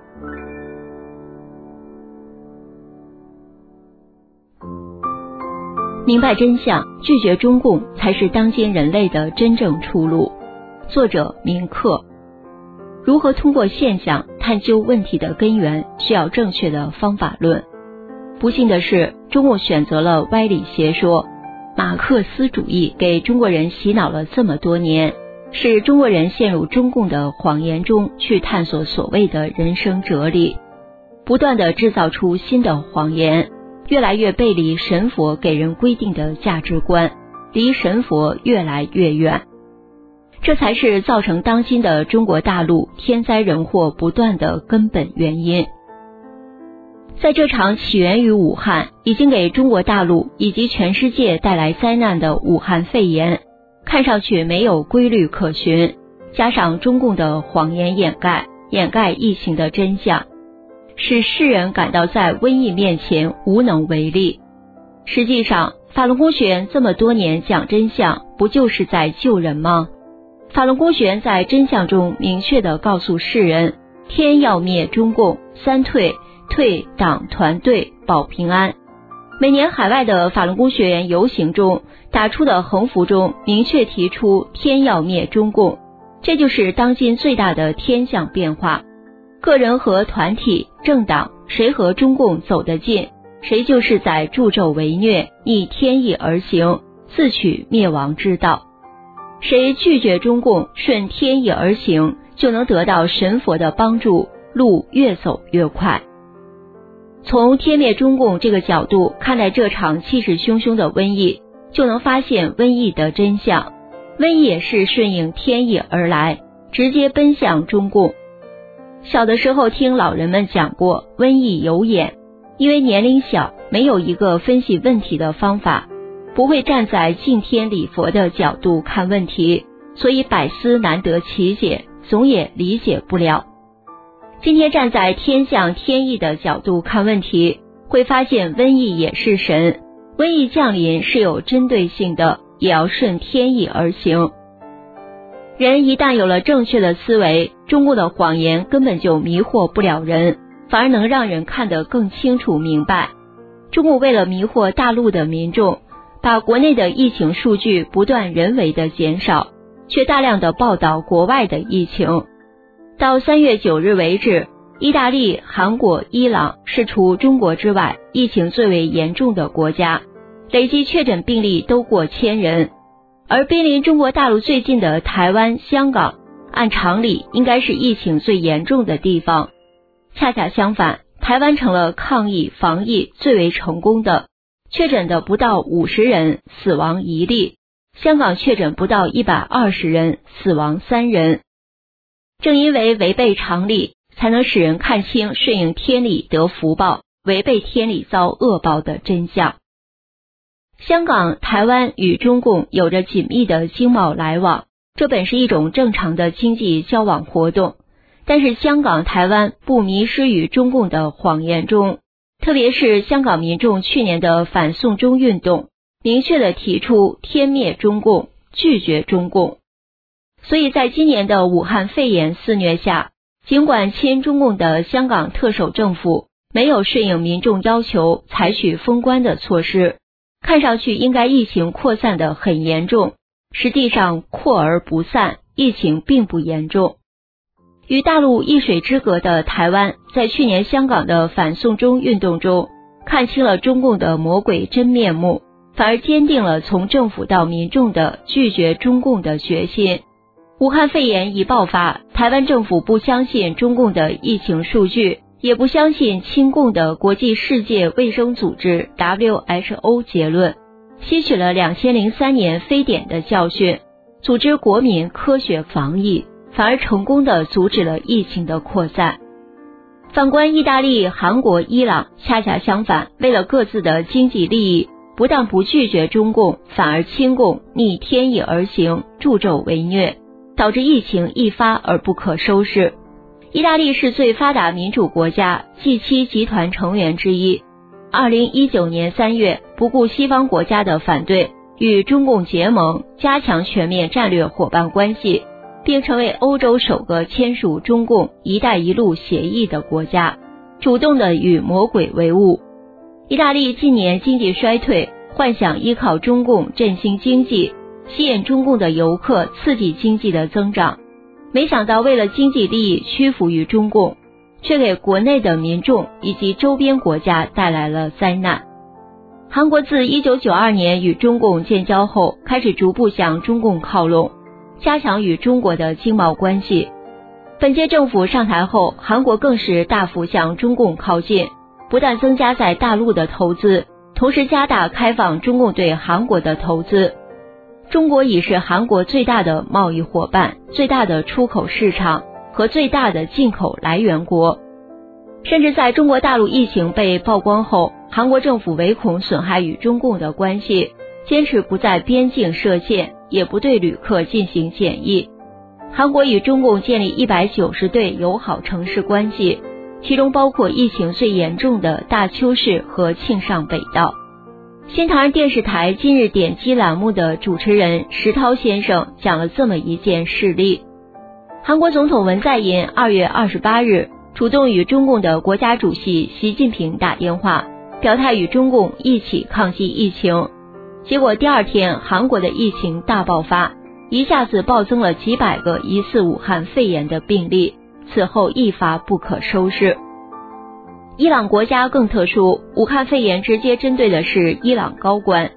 明白真相，拒绝中共，才是当今人类的真正出路。作者明克。如何通过现象探究问题的根源，需要正确的方法论。不幸的是，中共选择了歪理邪说，马克思主义给中国人洗脑了这么多年，使中国人陷入中共的谎言中去探索所谓的人生哲理，不断地制造出新的谎言，越来越背离神佛给人规定的价值观，离神佛越来越远。这才是造成当今的中国大陆天灾人祸不断的根本原因。在这场起源于武汉，已经给中国大陆以及全世界带来灾难的武汉肺炎，看上去没有规律可循，加上中共的谎言掩盖，掩盖疫情的真相，使世人感到在瘟疫面前无能为力。实际上，法轮功学员这么多年讲真相，不就是在救人吗？法轮功学员在真相中明确地告诉世人，天要灭中共，三退，退党团队保平安。每年海外的法轮功学员游行中打出的横幅中明确提出天要灭中共，这就是当今最大的天象变化。个人和团体、政党，谁和中共走得近，谁就是在助纣为虐，逆天意而行，自取灭亡之道。 谁拒绝中共，顺天意而行，就能得到神佛的帮助，路越走越快。从天灭中共这个角度看待这场气势汹汹的瘟疫，就能发现瘟疫的真相。瘟疫也是顺应天意而来，直接奔向中共。小的时候听老人们讲过瘟疫有眼，因为年龄小，没有一个分析问题的方法，不会站在敬天礼佛的角度看问题，所以百思难得其解，总也理解不了。今天站在天象天意的角度看问题，会发现瘟疫也是神，瘟疫降临是有针对性的，也要顺天意而行。人一旦有了正确的思维，中共的谎言根本就迷惑不了人，反而能让人看得更清楚明白。中共为了迷惑大陆的民众，把国内的疫情数据不断人为的减少，却大量的报道国外的疫情。到三月九日为止，意大利、韩国、伊朗是除中国之外疫情最为严重的国家，累计确诊病例都过千人。而濒临中国大陆最近的台湾、香港，按常理应该是疫情最严重的地方。恰恰相反，台湾成了抗疫防疫最为成功的，确诊的不到五十人，死亡一例；香港确诊不到一百二十人，死亡三人。正因为违背常理，才能使人看清顺应天理得福报，违背天理遭恶报的真相。香港、台湾与中共有着紧密的经贸来往，这本是一种正常的经济交往活动。但是香港、台湾不迷失于中共的谎言中，特别是香港民众去年的反送中运动，明确地提出天灭中共，拒绝中共。所以在今年的武汉肺炎肆虐下，尽管亲中共的香港特首政府没有顺应民众要求采取封关的措施，看上去应该疫情扩散得很严重，实际上扩而不散，疫情并不严重。与大陆一水之隔的台湾，在去年香港的反送中运动中，看清了中共的魔鬼真面目，反而坚定了从政府到民众的拒绝中共的决心。武汉肺炎一爆发，台湾政府不相信中共的疫情数据，也不相信亲共的国际世界卫生组织 W H O 结论，吸取了二零零三年非典的教训，组织国民科学防疫，反而成功地阻止了疫情的扩散。反观意大利、韩国、伊朗，恰恰相反，为了各自的经济利益，不但不拒绝中共，反而亲共，逆天意而行，助纣为虐，导致疫情一发而不可收拾。意大利是最发达民主国家 G 七 集团成员之一，二零一九年三月不顾西方国家的反对，与中共结盟，加强全面战略伙伴关系，并成为欧洲首个签署中共一带一路协议的国家，主动地与魔鬼为伍。意大利近年经济衰退，幻想依靠中共振兴经济，吸引中共的游客，刺激经济的增长，没想到为了经济利益屈服于中共，却给国内的民众以及周边国家带来了灾难。韩国自一九九二年与中共建交后，开始逐步向中共靠拢，加强与中国的经贸关系。本届政府上台后，韩国更是大幅向中共靠近，不但增加在大陆的投资，同时加大开放中共对韩国的投资。中国已是韩国最大的贸易伙伴、最大的出口市场和最大的进口来源国。甚至在中国大陆疫情被曝光后，韩国政府唯恐损害与中共的关系，坚持不在边境设限，也不对旅客进行检疫。韩国与中共建立一百九十对友好城市关系，其中包括疫情最严重的大邱市和庆尚北道。新唐人电视台今日点击栏目的主持人石涛先生讲了这么一件事例。韩国总统文在寅二月二十八日主动与中共的国家主席习近平打电话，表态与中共一起抗击疫情。结果第二天，韩国的疫情大爆发，一下子暴增了几百个疑似武汉肺炎的病例，此后一发不可收拾。伊朗国家更特殊，武汉肺炎直接针对的是伊朗高官。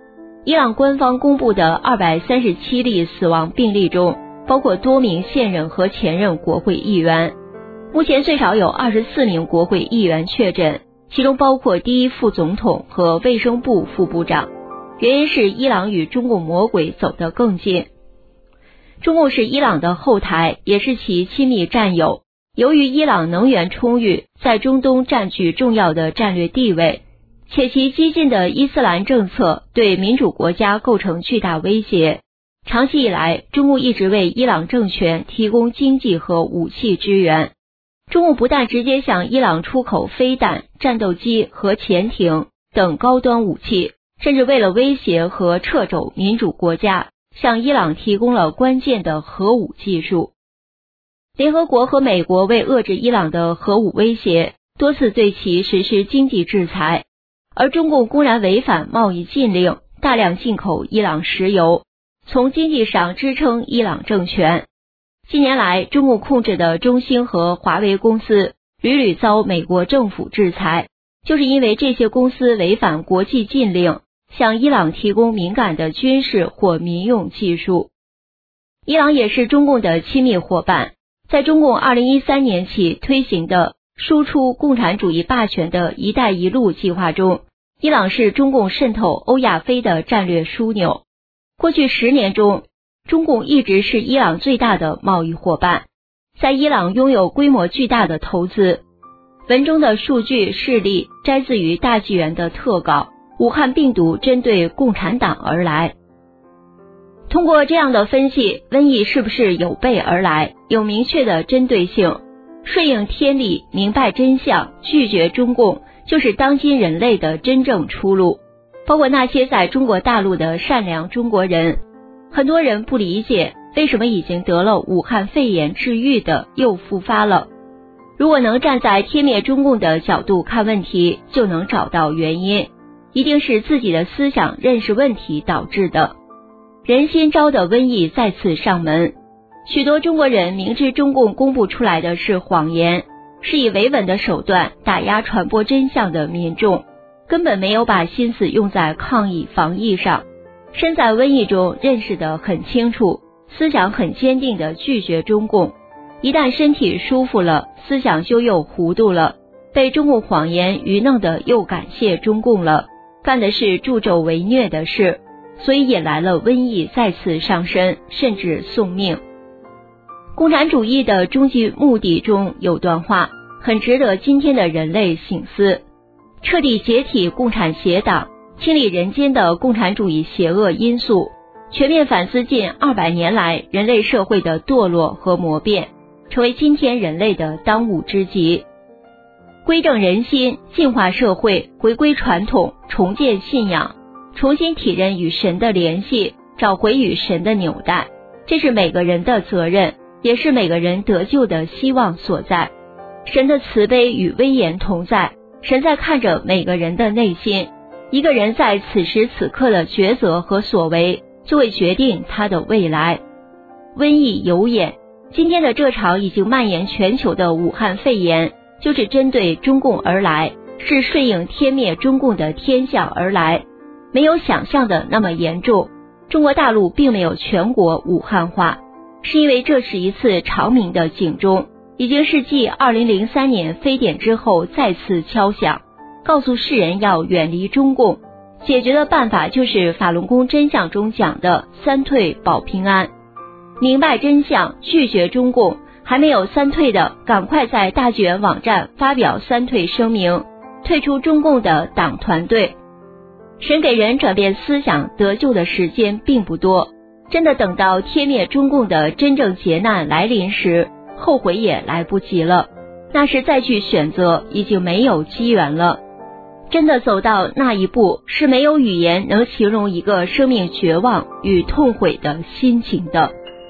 伊朗官方公布的二百三十七例死亡病例中，包括多名现任和前任国会议员。目前最少有二十四名国会议员确诊，其中包括第一副总统和卫生部副部长。原因是伊朗与中共魔鬼走得更近。中共是伊朗的后台，也是其亲密战友。由于伊朗能源充裕，在中东占据重要的战略地位，且其激进的伊斯兰政策对民主国家构成巨大威胁。长期以来，中共一直为伊朗政权提供经济和武器支援。中共不但直接向伊朗出口飞弹、战斗机和潜艇等高端武器，甚至为了威胁和掣肘民主国家，向伊朗提供了关键的核武技术。联合国和美国为遏制伊朗的核武威胁，多次对其实施经济制裁，而中共公然违反贸易禁令，大量进口伊朗石油，从经济上支撑伊朗政权。近年来，中共控制的中兴和华为公司屡屡遭美国政府制裁，就是因为这些公司违反国际禁令，向伊朗提供敏感的军事或民用技术。伊朗也是中共的亲密伙伴，在中共二零一三年起推行的输出共产主义霸权的一带一路计划中，伊朗是中共渗透欧亚非的战略枢纽。过去十年中，中共一直是伊朗最大的贸易伙伴，在伊朗拥有规模巨大的投资。文中的数据事例摘自于大纪元的特稿，武汉病毒针对共产党而来。通过这样的分析，瘟疫是不是有备而来，有明确的针对性，顺应天理，明白真相，拒绝中共，就是当今人类的真正出路。包括那些在中国大陆的善良中国人，很多人不理解为什么已经得了武汉肺炎治愈的又复发了。如果能站在天灭中共的角度看问题，就能找到原因，一定是自己的思想认识问题导致的。人心招的瘟疫再次上门，许多中国人明知中共公布出来的是谎言，是以维稳的手段打压传播真相的民众，根本没有把心思用在抗疫防疫上，身在瘟疫中认识得很清楚，思想很坚定地拒绝中共。一旦身体舒服了，思想就又糊涂了，被中共谎言愚弄的又感谢中共了，干的是助纣为虐的事，所以引来了瘟疫再次上身，甚至送命。共产主义的终极目的中有段话，很值得今天的人类省思：彻底解体共产邪党，清理人间的共产主义邪恶因素，全面反思近二百年来人类社会的堕落和魔变，成为今天人类的当务之急。归正人心，净化社会，回归传统，重建信仰，重新体认与神的联系，找回与神的纽带，这是每个人的责任，也是每个人得救的希望所在。神的慈悲与威严同在，神在看着每个人的内心，一个人在此时此刻的抉择和所为，就会决定他的未来。瘟疫有眼，今天的这场已经蔓延全球的武汉肺炎，就是针对中共而来，是顺应天灭中共的天象而来，没有想象的那么严重。中国大陆并没有全国武汉化，是因为这是一次长鸣的警钟，已经是继二零零三年非典之后再次敲响，告诉世人要远离中共。解决的办法就是法轮功真相中讲的三退保平安，明白真相，拒绝中共。还没有三退的，赶快在大纪元网站发表三退声明，退出中共的党团队。神给人转变思想得救的时间并不多，真的等到天灭中共的真正劫难来临时，后悔也来不及了，那时再去选择已经没有机缘了。真的走到那一步，是没有语言能形容一个生命绝望与痛悔的心情的。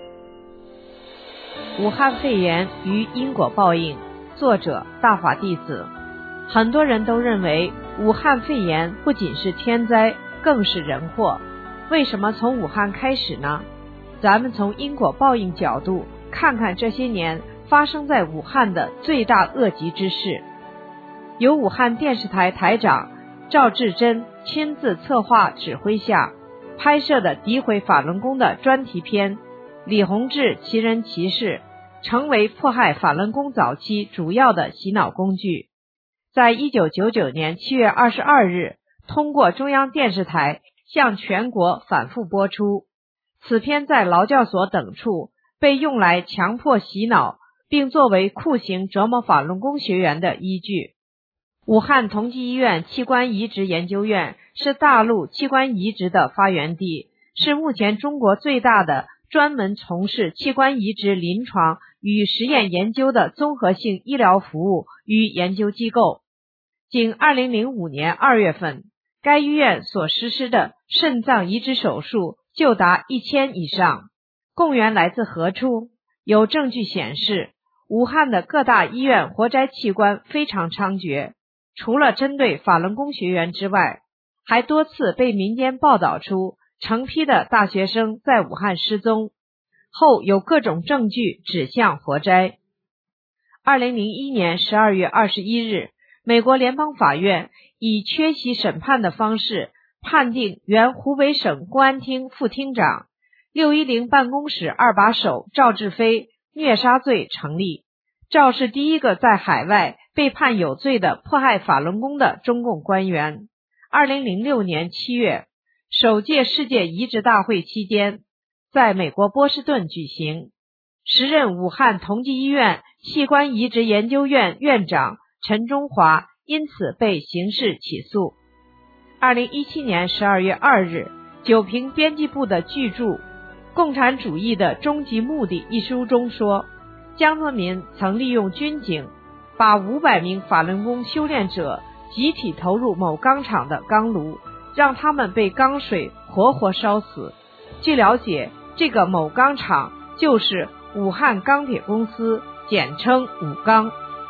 武汉肺炎与因果报应，作者大法弟子。很多人都认为武汉肺炎不仅是天灾，更是人祸。为什么从武汉开始呢？咱们从因果报应角度看看这些年发生在武汉的最大恶极之事。由武汉电视台台长赵志珍亲自策划指挥下， 拍摄的诋毁法轮功的专题片《李洪志奇人奇事》，成为迫害法轮功早期主要的洗脑工具。在一九九九年七月二十二日，通过中央电视台向全国反复播出。此片在劳教所等处被用来强迫洗脑，并作为酷刑折磨法轮功学员的依据。武汉同济医院器官移植研究院是大陆器官移植的发源地，是目前中国最大的专门从事器官移植临床与实验研究的综合性医疗服务与研究机构。仅二零零五年二月份，该医院所实施的肾脏移植手术就达一千以上。供源来自何处？有证据显示，武汉的各大医院活摘器官非常猖獗，除了针对法轮功学员之外，还多次被民间报道出成批的大学生在武汉失踪，后有各种证据指向活摘。二零零一年十二月二十一日，美国联邦法院以缺席审判的方式判定原湖北省公安厅副厅长六一零办公室二把手赵志飞虐杀罪成立。赵是第一个在海外被判有罪的迫害法轮功的中共官员。二零零六年七月，首届世界移植大会期间，在美国波士顿举行。时任武汉同济医院器官移植研究院院长陈中华因此被刑事起诉。二零一七年十二月二日，九平编辑部的巨著《共产主义的终极目的》一书中说，江泽民曾利用军警把五百名法轮功修炼者集体投入某钢厂的钢炉，让他们被钢水活活烧死。据了解，这个某钢厂就是武汉钢铁公司，简称武钢。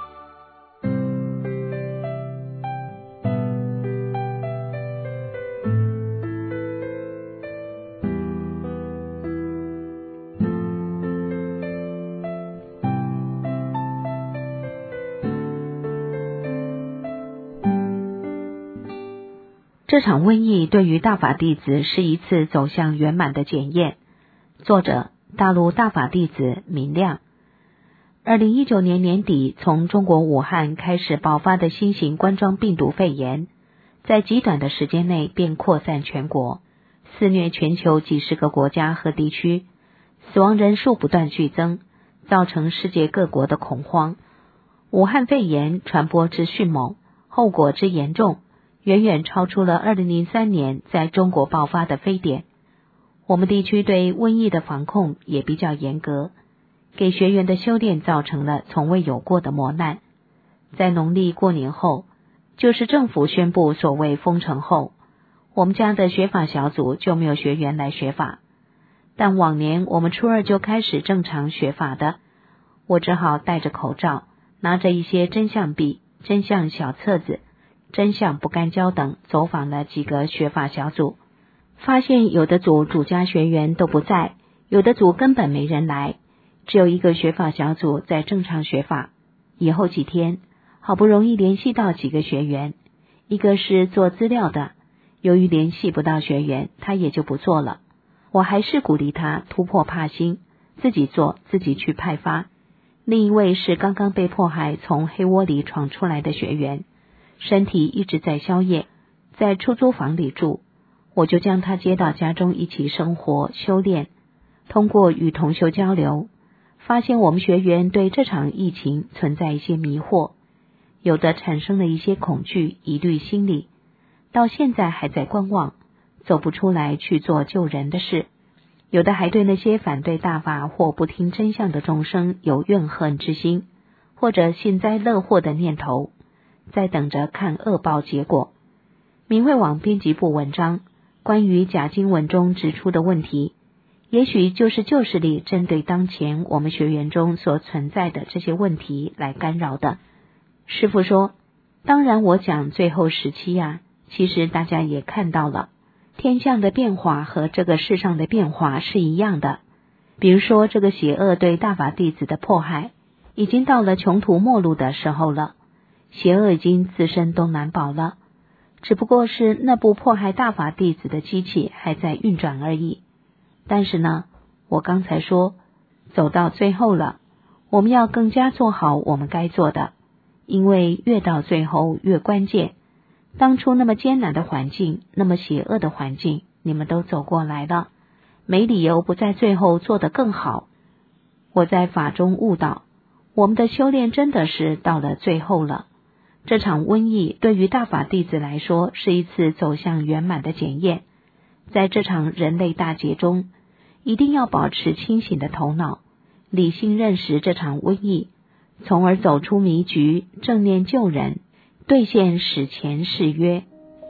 这场瘟疫对于大法弟子是一次走向圆满的检验。作者：大陆大法弟子明亮。二零一九年年底，从中国武汉开始爆发的新型冠状病毒肺炎，在极短的时间内便扩散全国，肆虐全球几十个国家和地区，死亡人数不断剧增，造成世界各国的恐慌。武汉肺炎传播之迅猛，后果之严重，远远超出了二零零三年在中国爆发的非典。我们地区对瘟疫的防控也比较严格，给学员的修炼造成了从未有过的磨难。在农历过年后，就是政府宣布所谓封城后，我们家的学法小组就没有学员来学法。但往年我们初二就开始正常学法的，我只好戴着口罩，拿着一些真相币、真相小册子、真相不干胶等走访了几个学法小组，发现有的组主家学员都不在，有的组根本没人来，只有一个学法小组在正常学法。以后几天，好不容易联系到几个学员，一个是做资料的，由于联系不到学员，他也就不做了。我还是鼓励他突破怕心，自己做，自己去派发。另一位是刚刚被迫害从黑窝里闯出来的学员，身体一直在宵夜，在出租房里住，我就将他接到家中一起生活修炼。通过与同修交流，发现我们学员对这场疫情存在一些迷惑，有的产生了一些恐惧疑虑心理，到现在还在观望，走不出来去做救人的事，有的还对那些反对大法或不听真相的众生有怨恨之心，或者幸灾乐祸的念头，在等着看恶报结果。明慧网编辑部文章关于假经文中指出的问题，也许就是旧势力针对当前我们学员中所存在的这些问题来干扰的。师父说，当然我讲最后时期啊，其实大家也看到了，天象的变化和这个世上的变化是一样的。比如说这个邪恶对大法弟子的迫害，已经到了穷途末路的时候了，邪恶已经自身都难保了， 只不过是那部迫害大法弟子的机器还在运转而已。但是呢，我刚才说，走到最后了，我们要更加做好我们该做的，因为越到最后越关键。当初那么艰难的环境，那么邪恶的环境，你们都走过来了，没理由不在最后做得更好。我在法中悟到，我们的修炼真的是到了最后了。这场瘟疫对于大法弟子来说是一次走向圆满的检验。在这场人类大劫中，一定要保持清醒的头脑，理性认识这场瘟疫，从而走出迷局，正念救人，兑现史前誓约。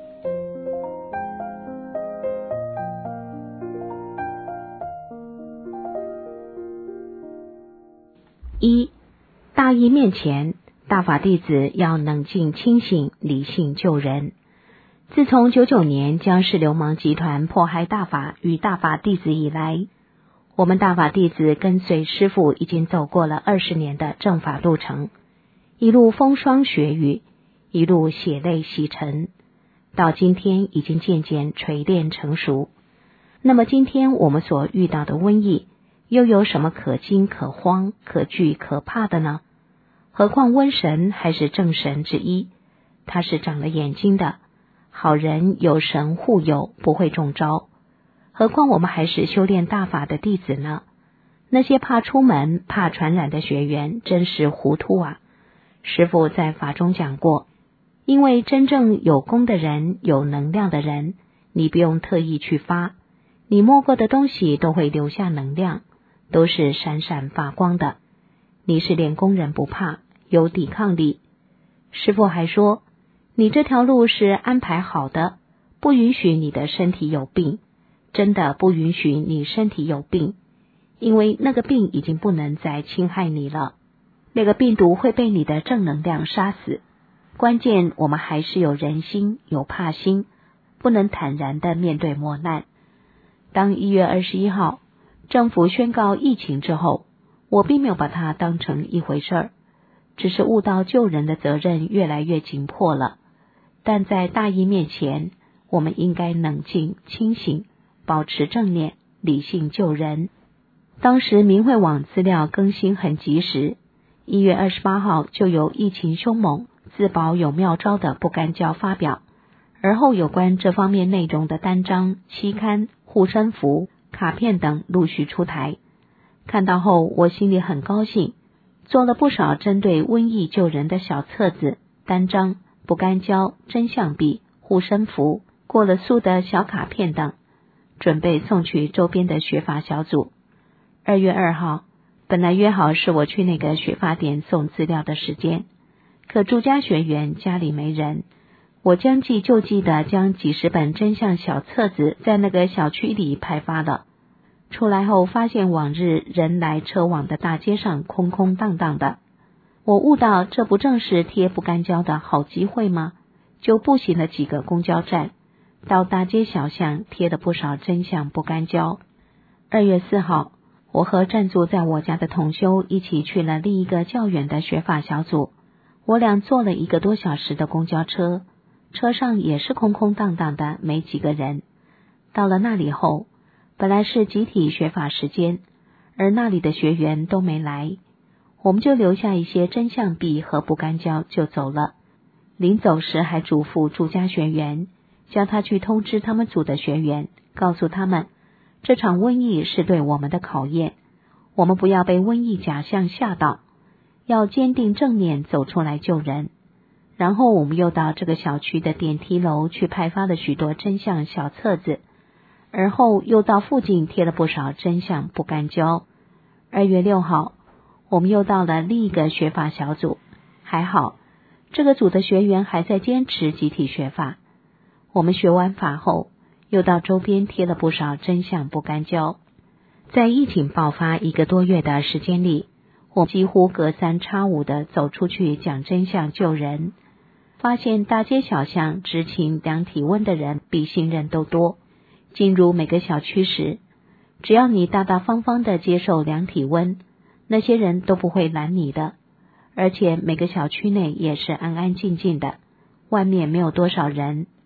一，大义面前，大法弟子要冷静清醒，理性救人。自从九九年江氏流氓集团迫害大法与大法弟子以来，我们大法弟子跟随师父已经走过了二十年的正法路程，一路风霜雪雨，一路血泪洗尘，到今天已经渐渐锤炼成熟。那么今天我们所遇到的瘟疫，又有什么可惊可慌可惧可怕的呢？何况瘟神还是正神之一，他是长了眼睛的，好人有神护佑，不会中招。何况我们还是修炼大法的弟子呢？那些怕出门怕传染的学员真是糊涂啊！师父在法中讲过，因为真正有功的人，有能量的人，你不用特意去发，你摸过的东西都会留下能量，都是闪闪发光的。你是练功人不怕，有抵抗力。师父还说，你这条路是安排好的，不允许你的身体有病，真的不允许你身体有病，因为那个病已经不能再侵害你了，那个病毒会被你的正能量杀死。关键我们还是有人心，有怕心，不能坦然地面对磨难。当一月二十一号政府宣告疫情之后，我并没有把它当成一回事儿，只是悟到救人的责任越来越紧迫了。但在大义面前，我们应该冷静清醒，保持正念，理性救人。当时明慧网资料更新很及时，一月二十八号就有疫情凶猛自保有妙招的不干胶发表，而后有关这方面内容的单章、期刊、护身符、卡片等陆续出台。看到后我心里很高兴，做了不少针对瘟疫救人的小册子、单章、不干胶、真相币、护身符、过了速的小卡片等，准备送去周边的学法小组。二月二号本来约好是我去那个学法点送资料的时间，可住家学员家里没人，我将计就计的将几十本真相小册子在那个小区里派发了。出来后发现往日人来车往的大街上空空荡荡的，我悟到这不正是贴不干胶的好机会吗？就步行了几个公交站，到大街小巷贴了不少真相不干胶。二月四号我和暂住在我家的同修一起去了另一个较远的学法小组，我俩坐了一个多小时的公交车，车上也是空空荡荡的，没几个人。到了那里后，本来是集体学法时间，而那里的学员都没来，我们就留下一些真相币和不干胶就走了。临走时还嘱咐住家学员，叫他去通知他们组的学员，告诉他们这场瘟疫是对我们的考验，我们不要被瘟疫假象吓到，要坚定正念走出来救人。然后我们又到这个小区的电梯楼去派发了许多真相小册子，而后又到附近贴了不少真相不干胶。二月六号我们又到了另一个学法小组，还好这个组的学员还在坚持集体学法。我们学完法后又到周边贴了不少真相不干胶。在疫情爆发一个多月的时间里，我几乎隔三差五的走出去讲真相救人，发现大街小巷知情量体温的人比行人都多。进入每个小区时，只要你大大方方的接受量体温，那些人都不会拦你的。而且每个小区内也是安安静静的，外面没有多少人，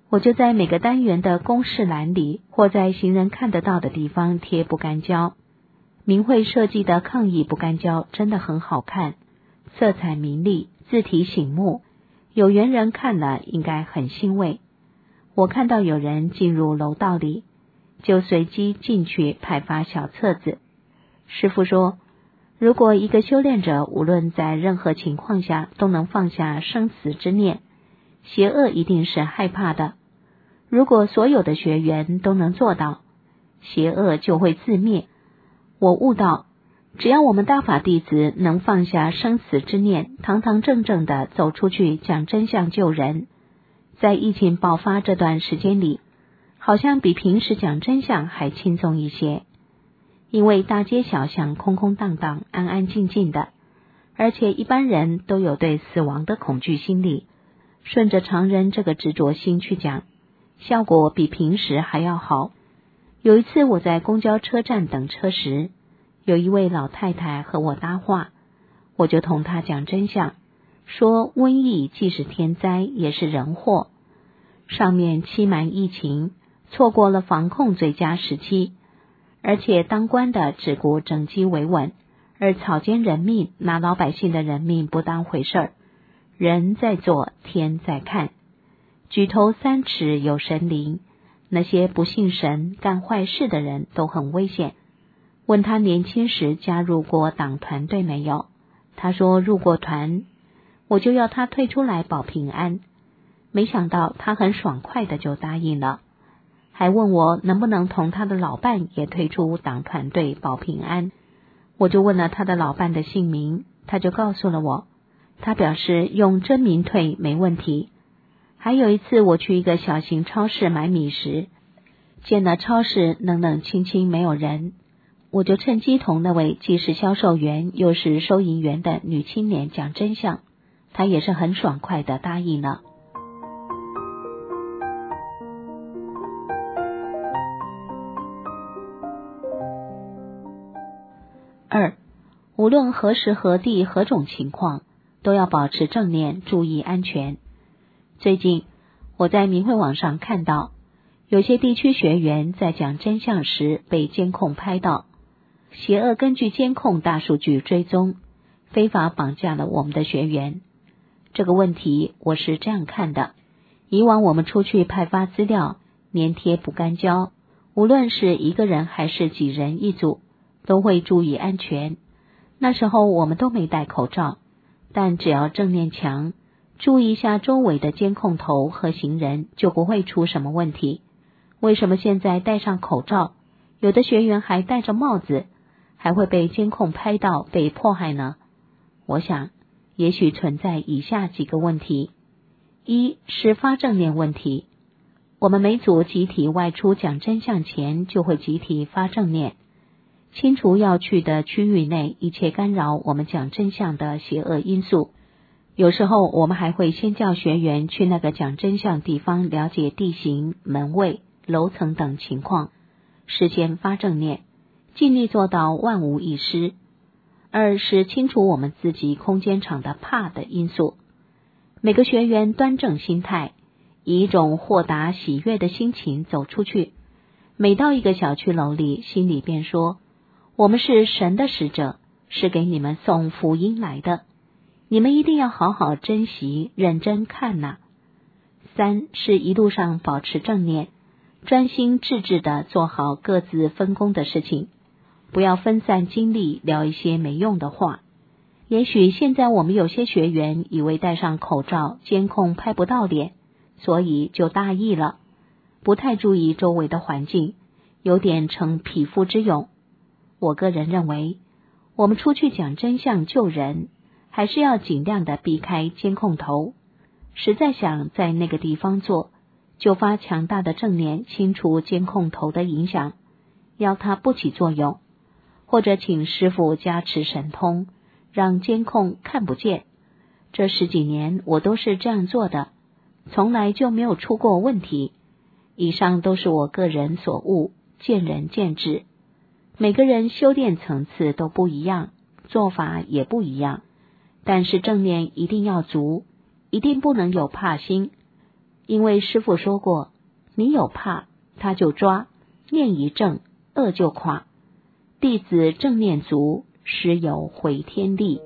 我就在每个单元的公示栏里或在行人看得到的地方贴不干胶。明慧设计的抗议不干胶真的很好看，色彩明丽，字体醒目，有缘人看了应该很欣慰。我看到有人进入楼道里，就随机进去派发小册子。师父说，如果一个修炼者无论在任何情况下都能放下生死之念，邪恶一定是害怕的。如果所有的学员都能做到，邪恶就会自灭。我悟到，只要我们大法弟子能放下生死之念，堂堂正正地走出去讲真相救人，在疫情爆发这段时间里，好像比平时讲真相还轻松一些。因为大街小巷空空荡荡，安安静静的，而且一般人都有对死亡的恐惧心理，顺着常人这个执着心去讲，效果比平时还要好。有一次我在公交车站等车时，有一位老太太和我搭话，我就同她讲真相，说瘟疫既是天灾也是人祸，上面欺瞒疫情，错过了防控最佳时期，而且当官的只顾整鸡维稳，而草菅人命，拿老百姓的人命不当回事儿。人在做，天在看，举头三尺有神灵，那些不信神干坏事的人都很危险。问他年轻时加入过党团队没有，他说入过团，我就要他退出来保平安。没想到他很爽快的就答应了，还问我能不能同他的老伴也退出党团队保平安。我就问了他的老伴的姓名，他就告诉了我，他表示用真名退没问题。还有一次我去一个小型超市买米时，见了超市冷冷清清没有人，我就趁机同那位既是销售员又是收银员的女青年讲真相，她也是很爽快的答应了。二，无论何时何地何种情况，都要保持正念，注意安全。最近我在明慧网上看到，有些地区学员在讲真相时被监控拍到，邪恶根据监控大数据追踪，非法绑架了我们的学员。这个问题我是这样看的，以往我们出去派发资料，粘贴不干胶，无论是一个人还是几人一组，都会注意安全。那时候我们都没戴口罩，但只要正念强，注意一下周围的监控头和行人，就不会出什么问题。为什么现在戴上口罩，有的学员还戴着帽子，还会被监控拍到被迫害呢？我想也许存在以下几个问题。一是发正念问题，我们每组集体外出讲真相前，就会集体发正念，清除要去的区域内一切干扰我们讲真相的邪恶因素。有时候我们还会先叫学员去那个讲真相地方了解地形、门卫、楼层等情况，事先发正念，尽力做到万无一失。二是清除我们自己空间场的怕的因素。每个学员端正心态，以一种豁达喜悦的心情走出去，每到一个小区楼里，心里便说，我们是神的使者，是给你们送福音来的，你们一定要好好珍惜，认真看呐、啊。三是一路上保持正念，专心致志地做好各自分工的事情，不要分散精力聊一些没用的话。也许现在我们有些学员以为戴上口罩监控拍不到脸，所以就大意了，不太注意周围的环境，有点逞匹夫之勇。我个人认为，我们出去讲真相救人，还是要尽量的避开监控头。实在想在那个地方做，就发强大的正念清除监控头的影响，要它不起作用，或者请师父加持神通，让监控看不见。这十几年我都是这样做的，从来就没有出过问题。以上都是我个人所悟，见仁见智。每个人修炼层次都不一样，做法也不一样，但是正念一定要足，一定不能有怕心。 因为师父说过，你有怕，他就抓，念一正，恶就垮。弟子正念足，实有回天力。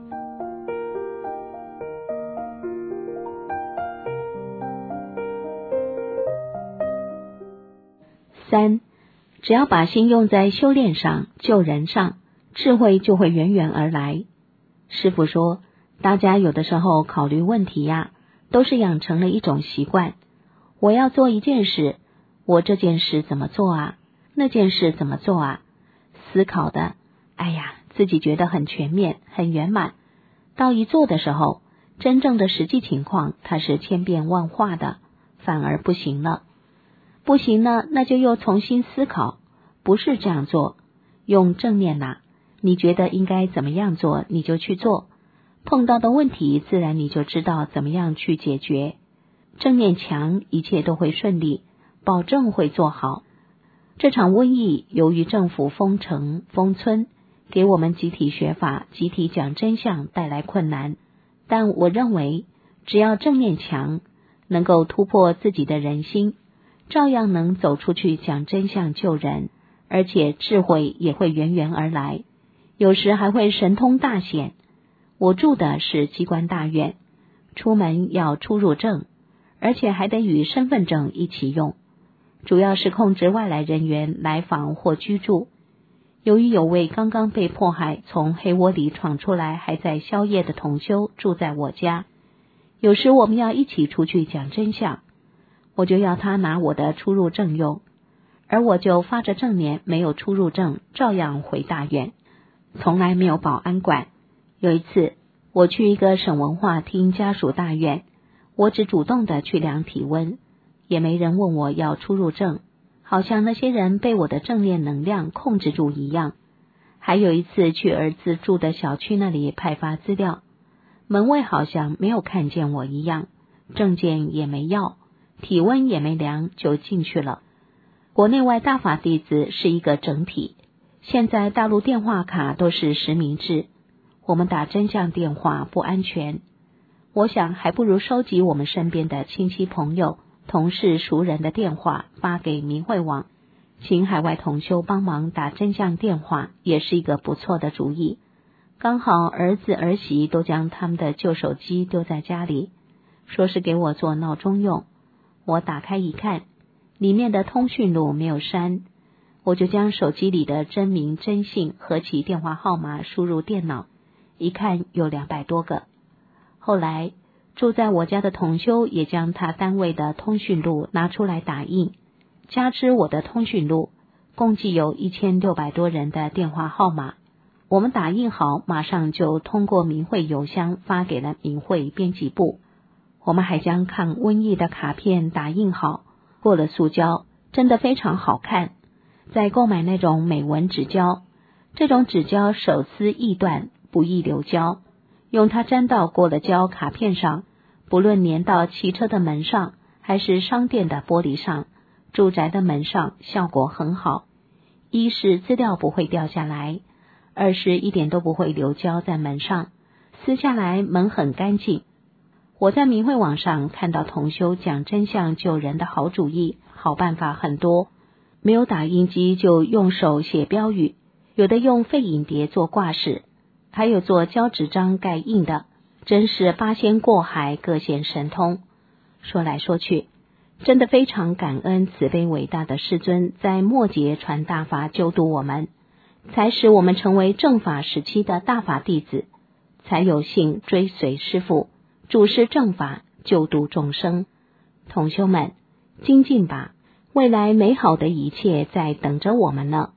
三，只要把心用在修炼上、救人上，智慧就会源源而来。师父说，大家有的时候考虑问题呀，都是养成了一种习惯。我要做一件事，我这件事怎么做啊？那件事怎么做啊？思考的，哎呀，自己觉得很全面、很圆满。到一做的时候，真正的实际情况它是千变万化的，反而不行了。不行呢，那就又重新思考，不是这样做，用正念呐、啊，你觉得应该怎么样做，你就去做。碰到的问题，自然你就知道怎么样去解决。正念强，一切都会顺利，保证会做好。这场瘟疫由于政府封城封村，给我们集体学法、集体讲真相带来困难，但我认为只要正念强，能够突破自己的人心，照样能走出去讲真相救人，而且智慧也会源源而来，有时还会神通大显。我住的是机关大院，出门要出入证，而且还得与身份证一起用，主要是控制外来人员来访或居住。由于有位刚刚被迫害从黑窝里闯出来还在宵夜的同修住在我家，有时我们要一起出去讲真相，我就要他拿我的出入证用，而我就发着正念，没有出入证照样回大院，从来没有保安管。有一次我去一个省文化厅家属大院，我只主动的去量体温，也没人问我要出入证，好像那些人被我的正念能量控制住一样。还有一次去儿子住的小区那里派发资料，门卫好像没有看见我一样，证件也没要，体温也没量就进去了。国内外大法弟子是一个整体，现在大陆电话卡都是实名制，我们打真相电话不安全，我想还不如收集我们身边的亲戚朋友、同事熟人的电话发给明慧网，请海外同修帮忙打真相电话也是一个不错的主意。刚好儿子儿媳都将他们的旧手机丢在家里，说是给我做闹钟用，我打开一看，里面的通讯录没有删，我就将手机里的真名真姓和其电话号码输入电脑，一看有两百多个。后来住在我家的同修也将他单位的通讯录拿出来打印，加之我的通讯录，共计有一千六百多人的电话号码。我们打印好，马上就通过明慧邮箱发给了明慧编辑部。我们还将抗瘟疫的卡片打印好，过了塑胶，真的非常好看。再购买那种美纹纸胶，这种纸胶手撕易断，不易流胶，用它粘到过了胶卡片上，不论粘到汽车的门上，还是商店的玻璃上、住宅的门上，效果很好。一是资料不会掉下来，二是一点都不会流胶在门上，撕下来门很干净。我在明慧网上看到同修讲真相救人的好主意、好办法很多，没有打印机就用手写标语，有的用废影碟做挂饰，还有做胶纸张盖印的，真是八仙过海，各显神通。说来说去，真的非常感恩慈悲伟大的师尊在末劫传大法救度我们，才使我们成为正法时期的大法弟子，才有幸追随师父主持正法，救度众生。同修们，精进吧，未来美好的一切在等着我们呢。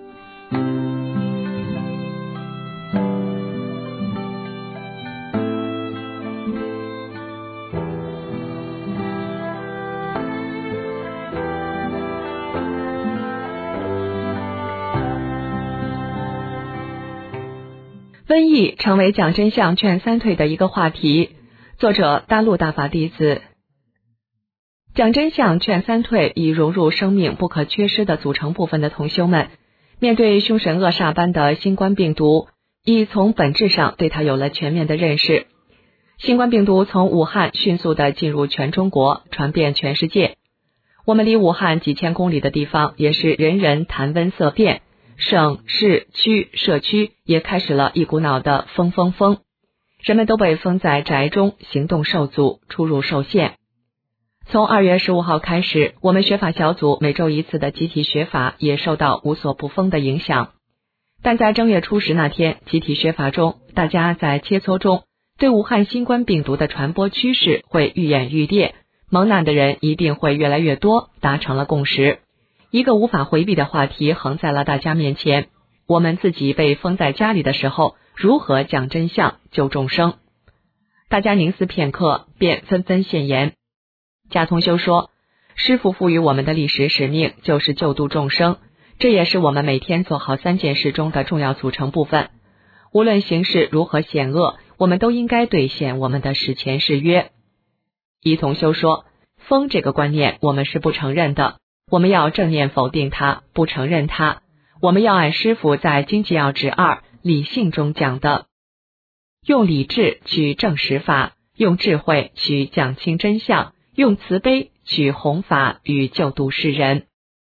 瘟疫成为讲真相劝三退的一个话题。作者大陆大法弟子。讲真相劝三退已融入生命不可缺失的组成部分的同修们，面对凶神恶煞般的新冠病毒，已从本质上对它有了全面的认识。 新冠病毒从武汉迅速地进入全中国，传遍全世界。我们离武汉几千公里的地方也是人人谈温色变，省市区社区也开始了一股脑的封封封，人们都被封在宅中，行动受阻，出入受限。从二月十五号开始，我们学法小组每周一次的集体学法也受到无所不封的影响。但在正月初十那天，集体学法中，大家在切磋中对武汉新冠病毒的传播趋势会愈演愈烈，蒙难的人一定会越来越多，达成了共识。一个无法回避的话题横在了大家面前，我们自己被封在家里的时候，如何讲真相救众生？大家凝思片刻，便纷纷献言。贾同修说，师父赋予我们的历史使命就是救度众生，这也是我们每天做好三件事中的重要组成部分。无论形势如何险恶，我们都应该兑现我们的史前誓约。一同修说，封这个观念我们是不承认的，我们要正念否定它，不承认它。我们要按师父在经济要旨二理性中讲的，用理智去证实法，用智慧去讲清真相，用慈悲去弘法与救度世人。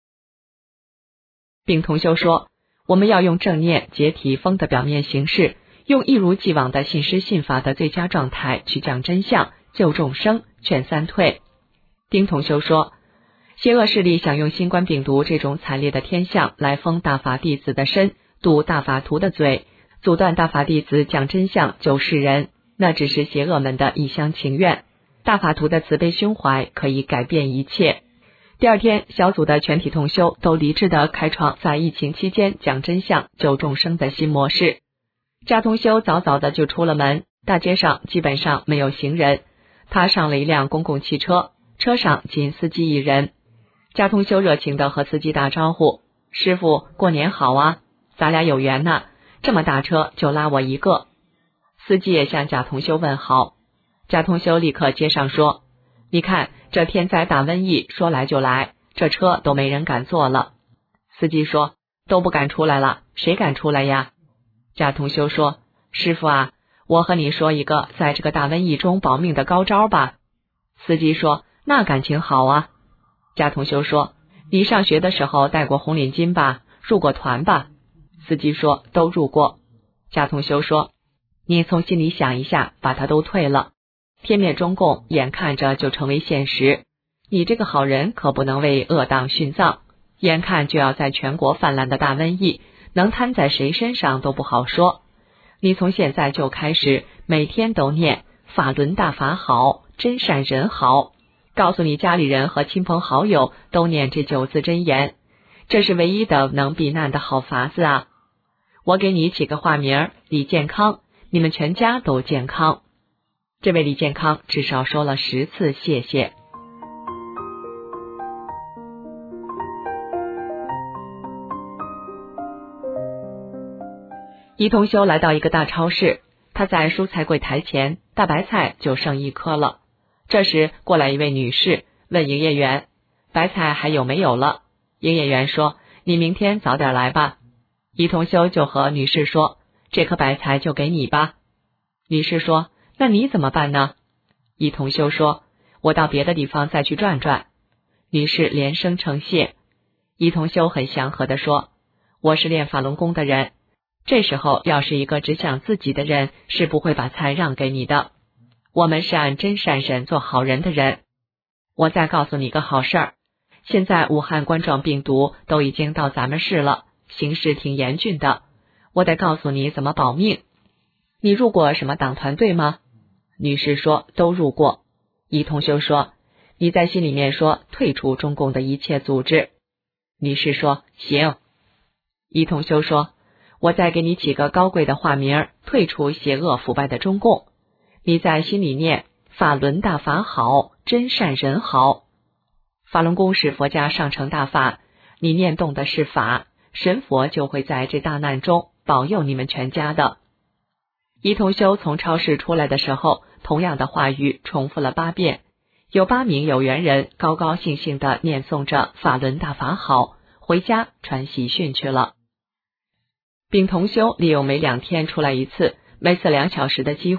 并同修说，我们要用正念解体封的表面形式，用一如既往的信师信法的最佳状态去讲真相，救众生，劝三退。丁同修说，邪恶势力想用新冠病毒这种惨烈的天象来封大法弟子的身，堵大法徒的嘴，阻断大法弟子讲真相救世人，那只是邪恶们的一厢情愿。大法徒的慈悲胸怀可以改变一切。第二天，小组的全体同修都理智地开创在疫情期间讲真相救众生的新模式。贾同修早早的就出了门，大街上基本上没有行人，他上了一辆公共汽车，车上仅司机一人。贾同修热情地和司机打招呼，师父过年好啊，咱俩有缘呐，这么大车就拉我一个。司机也向贾同修问好。贾同修立刻接上说，你看这天灾大瘟疫说来就来，这车都没人敢坐了。司机说，都不敢出来了，谁敢出来呀？贾同修说，师父啊，我和你说一个在这个大瘟疫中保命的高招吧。司机说，那感情好啊。贾同修说，你上学的时候带过红领巾吧，入过团吧？司机说，都入过。贾同修说，你从心里想一下，把它都退了。天灭中共眼看着就成为现实，你这个好人可不能为恶党殉葬，眼看就要在全国泛滥的大瘟疫，能摊在谁身上都不好说。你从现在就开始每天都念法轮大法好，真善人好，告诉你家里人和亲朋好友都念这九字真言，这是唯一的能避难的好法子啊！我给你起个化名李健康，你们全家都健康。这位李健康至少说了十次谢谢。一同修来到一个大超市，他在蔬菜柜台前，大白菜就剩一颗了。这时过来一位女士，问营业员，白菜还有没有了？营业员说，你明天早点来吧。一同修就和女士说，这颗白菜就给你吧。女士说，那你怎么办呢？一同修说，我到别的地方再去转转。女士连声称谢。一同修很祥和地说，我是练法轮功的人，这时候要是一个只想自己的人，是不会把菜让给你的。我们是按真善忍做好人的人。我再告诉你个好事儿，现在武汉冠状病毒都已经到咱们市了，形势挺严峻的，我得告诉你怎么保命。你入过什么党团队吗？女士说，都入过。一同修说，你在心里面说退出中共的一切组织。女士说，行。一同修说，我再给你起个高贵的化名，退出邪恶腐败的中共。你在心里念法轮大法好，真善人好。法轮功是佛家上乘大法，你念动的是法，神佛就会在这大难中保佑你们全家的。一同修从超市出来的时候，同样的话语重复了八遍，有八名有缘人高高兴兴地念诵着法轮大法好，回家传喜讯去了。并同修利用每两天出来一次，每次两小时的机会，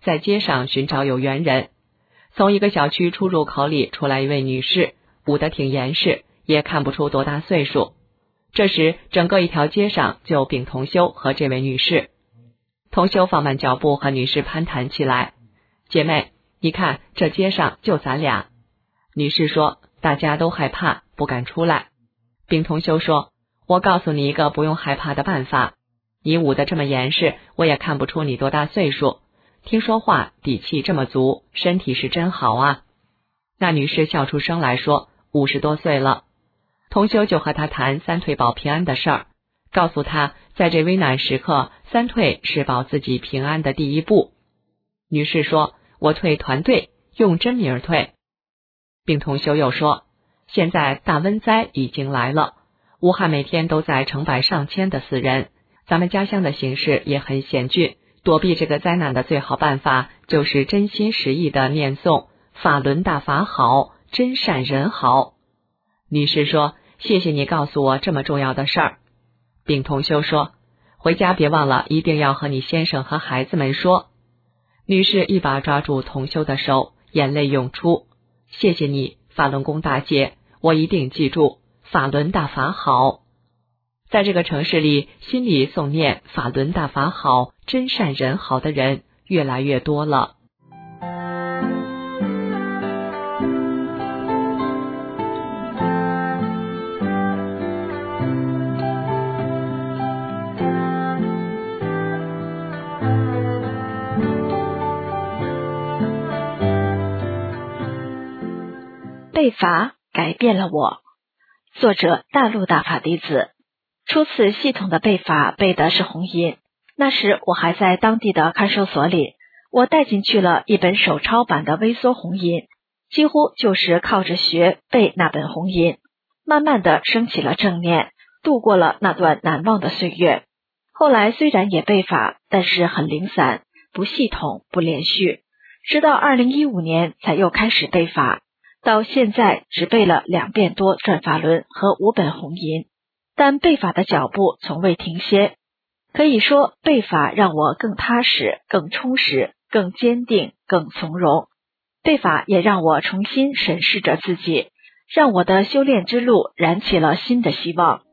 在街上寻找有缘人。从一个小区出入口里出来一位女士，捂得挺严实，也看不出多大岁数。这时整个一条街上就丙同修和这位女士。同修放慢脚步和女士攀谈起来，姐妹，你看这街上就咱俩。女士说，大家都害怕，不敢出来。丙同修说，我告诉你一个不用害怕的办法，你捂得这么严实，我也看不出你多大岁数，听说话底气这么足，身体是真好啊。那女士笑出声来说，五十多岁了。同修就和她谈三退保平安的事儿，告诉她在这危难时刻，三退是保自己平安的第一步。女士说，我退团队，用真名退。并同修又说，现在大瘟灾已经来了，武汉每天都在成百上千的死人，咱们家乡的形势也很险峻，躲避这个灾难的最好办法就是真心实意的念诵法轮大法好，真善人好。女士说，谢谢你告诉我这么重要的事儿。并同修说，回家别忘了一定要和你先生和孩子们说。女士一把抓住同修的手，眼泪涌出，谢谢你，法轮功大姐，我一定记住，法轮大法好。在这个城市里，心里诵念法轮大法好，真善人好的人越来越多了。 背法改变了我。作者大陆大法弟子。初次系统的背法背的是红音，那时我还在当地的看守所里，我带进去了一本手抄版的微缩红音，几乎就是靠着学背那本红音，慢慢的升起了正念，度过了那段难忘的岁月。后来虽然也背法，但是很零散，不系统，不连续，直到二零一五年才又开始背法，到现在只背了两遍多转法轮和五本红音，但背法的脚步从未停歇。可以说背法让我更踏实，更充实，更坚定，更从容。背法也让我重新审视着自己，让我的修炼之路燃起了新的希望。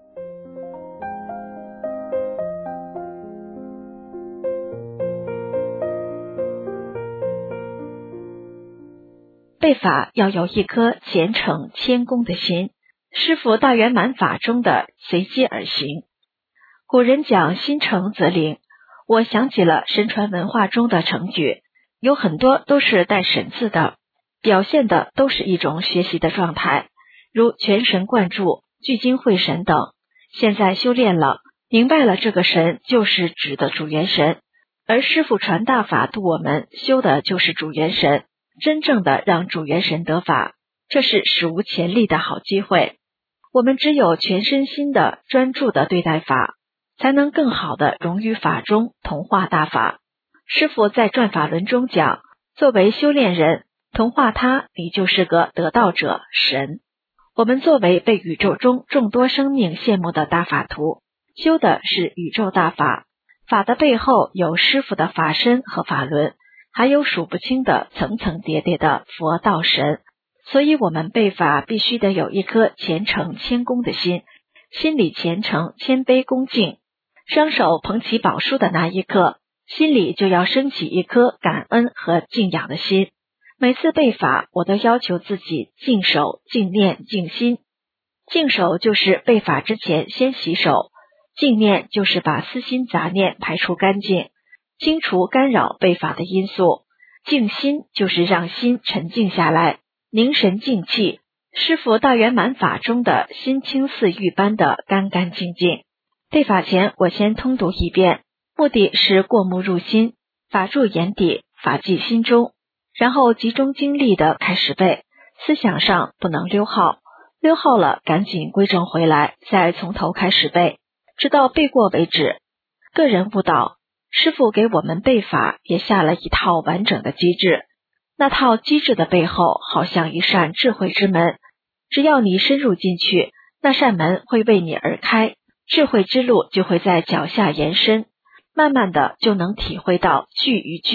背法要有一颗虔诚谦恭的心，师父大圆满法中的随机而行。古人讲心诚则灵，我想起了神传文化中的成语，有很多都是带神字的，表现的都是一种学习的状态，如全神贯注、聚精会神等。现在修炼了，明白了这个神就是指的主元神，而师父传大法度我们修的就是主元神，真正的让主元神得法，这是史无前例的好机会。我们只有全身心的专注的对待法，才能更好的融于法中，同化大法。师父在转法轮中讲，作为修炼人，同化他，你就是个得道者，神。我们作为被宇宙中众多生命羡慕的大法徒，修的是宇宙大法，法的背后有师父的法身和法轮，还有数不清的层层叠叠的佛道神。所以我们背法必须得有一颗虔诚谦恭的心，心里虔诚谦卑恭敬，双手捧起宝书的那一刻，心里就要升起一颗感恩和敬仰的心。每次背法，我都要求自己净手、净念、净心。净手就是背法之前先洗手，净念就是把私心杂念排除干净，清除干扰背法的因素。静心就是让心沉静下来，凝神静气，师父大圆满法中的心清似玉般的干干净净。背法前我先通读一遍，目的是过目入心，法入眼底，法记心中，然后集中精力的开始背，思想上不能溜号，溜号了赶紧归正回来，再从头开始背，直到背过为止。个人悟道，师父给我们背法也下了一套完整的机制，那套机制的背后好像一扇智慧之门，只要你深入进去，那扇门会为你而开，智慧之路就会在脚下延伸，慢慢的就能体会到句与句、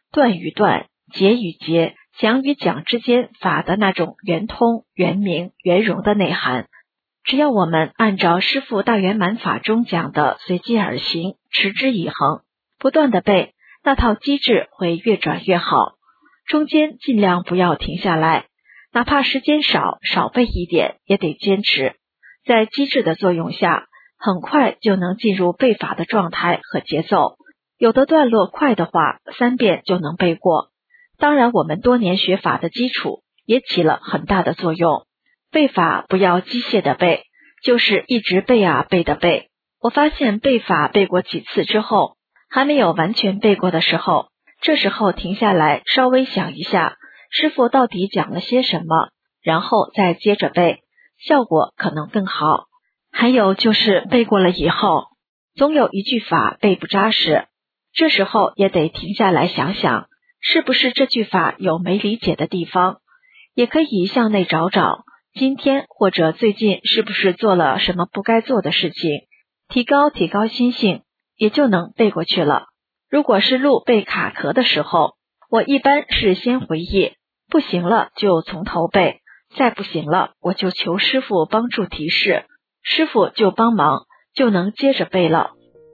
段与段、节与节、讲与讲之间法的那种圆通、圆明、圆融的内涵。只要我们按照师父大圆满法中讲的随机而行，持之以恒，不断的背，那套机制会越转越好。中间尽量不要停下来，哪怕时间少，少背一点也得坚持。在机制的作用下，很快就能进入背法的状态和节奏。有的段落快的话，三遍就能背过。当然，我们多年学法的基础也起了很大的作用。背法不要机械的背，就是一直背啊背的背。我发现背法背过几次之后，还没有完全背过的时候，这时候停下来稍微想一下师父到底讲了些什么，然后再接着背，效果可能更好。还有就是背过了以后，总有一句法背不扎实，这时候也得停下来想想，是不是这句法有没理解的地方，也可以向内找找，今天或者最近是不是做了什么不该做的事情，提高提高心性，也就能背过去了。如果是路背卡壳的时候，我一般是先回忆，不行了就从头背，再不行了我就求师父帮助提示，师父就帮忙，就能接着背了。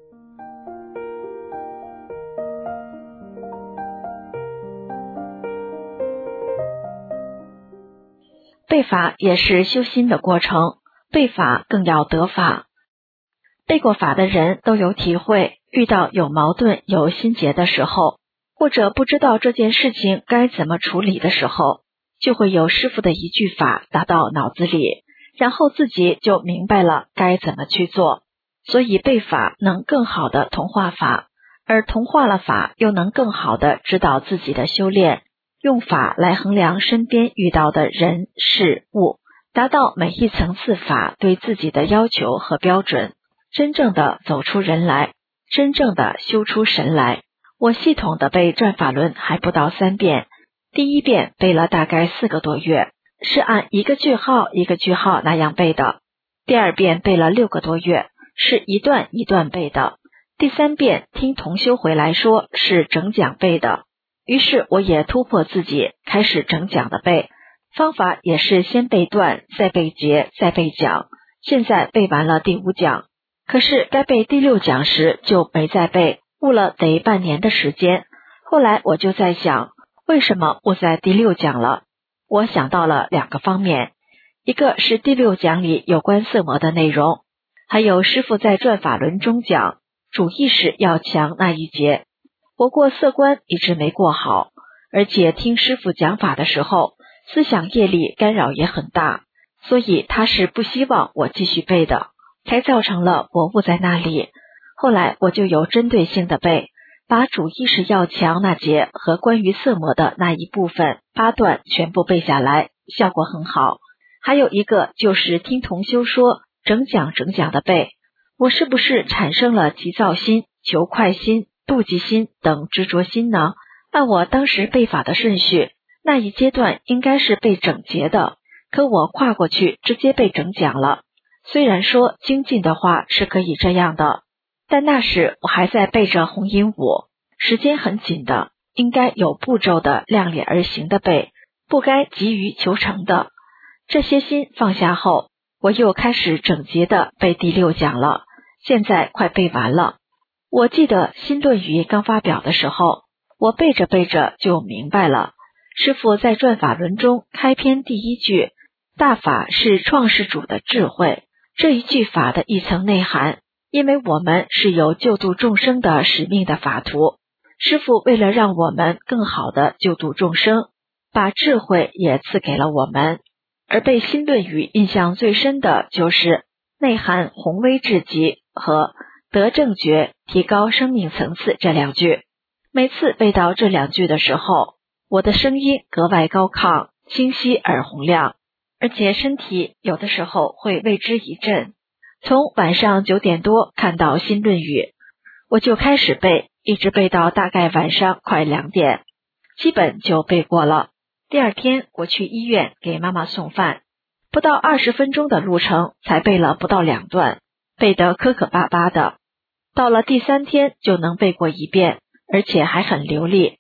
背法也是修心的过程，背法更要得法。背过法的人都有体会，遇到有矛盾、有心结的时候，或者不知道这件事情该怎么处理的时候，就会有师父的一句法打到脑子里，然后自己就明白了该怎么去做。所以背法能更好的同化法，而同化了法又能更好的指导自己的修炼，用法来衡量身边遇到的人事物，达到每一层次法对自己的要求和标准，真正的走出人来，真正的修出神来。我系统的背转法轮还不到三遍，第一遍背了大概四个多月，是按一个句号一个句号那样背的。第二遍背了六个多月，是一段一段背的。第三遍听同修回来说是整讲背的，于是我也突破自己，开始整讲的背。方法也是先背段，再背节，再背讲。现在背完了第五讲，可是该背第六讲时就没再背，误了得半年的时间。后来我就在想，为什么误在第六讲了？我想到了两个方面，一个是第六讲里有关色魔的内容，还有师父在转法轮中讲主意识要强那一节。我过色关一直没过好，而且听师父讲法的时候，思想业力干扰也很大，所以他是不希望我继续背的，才造成了我误在那里。后来我就有针对性的背，把主意识要强那节和关于色魔的那一部分八段全部背下来，效果很好。还有一个就是听同修说整讲整讲的背，我是不是产生了急躁心、求快心、妒忌心等执着心呢？按我当时背法的顺序，那一阶段应该是背整节的，可我跨过去直接背整讲了。虽然说精进的话是可以这样的，但那时我还在背着红音舞，时间很紧的，应该有步骤的量力而行的背，不该急于求成的。这些心放下后，我又开始整节的背第六讲了，现在快背完了。我记得新论语刚发表的时候，我背着背着就明白了。师父在转法轮中开篇第一句，大法是创世主的智慧，这一句法的一层内涵，因为我们是有救度众生的使命的法徒，师父为了让我们更好的救度众生，把智慧也赐给了我们。而背新论语印象最深的就是内涵宏威至极和得正觉提高生命层次这两句。每次背到这两句的时候，我的声音格外高亢，清晰而洪亮，而且身体有的时候会为之一振。从晚上九点多看到新论语，我就开始背，一直背到大概晚上快两点，基本就背过了。第二天我去医院给妈妈送饭，不到二十分钟的路程才背了不到两段，背得磕磕巴巴的。到了第三天就能背过一遍，而且还很流利。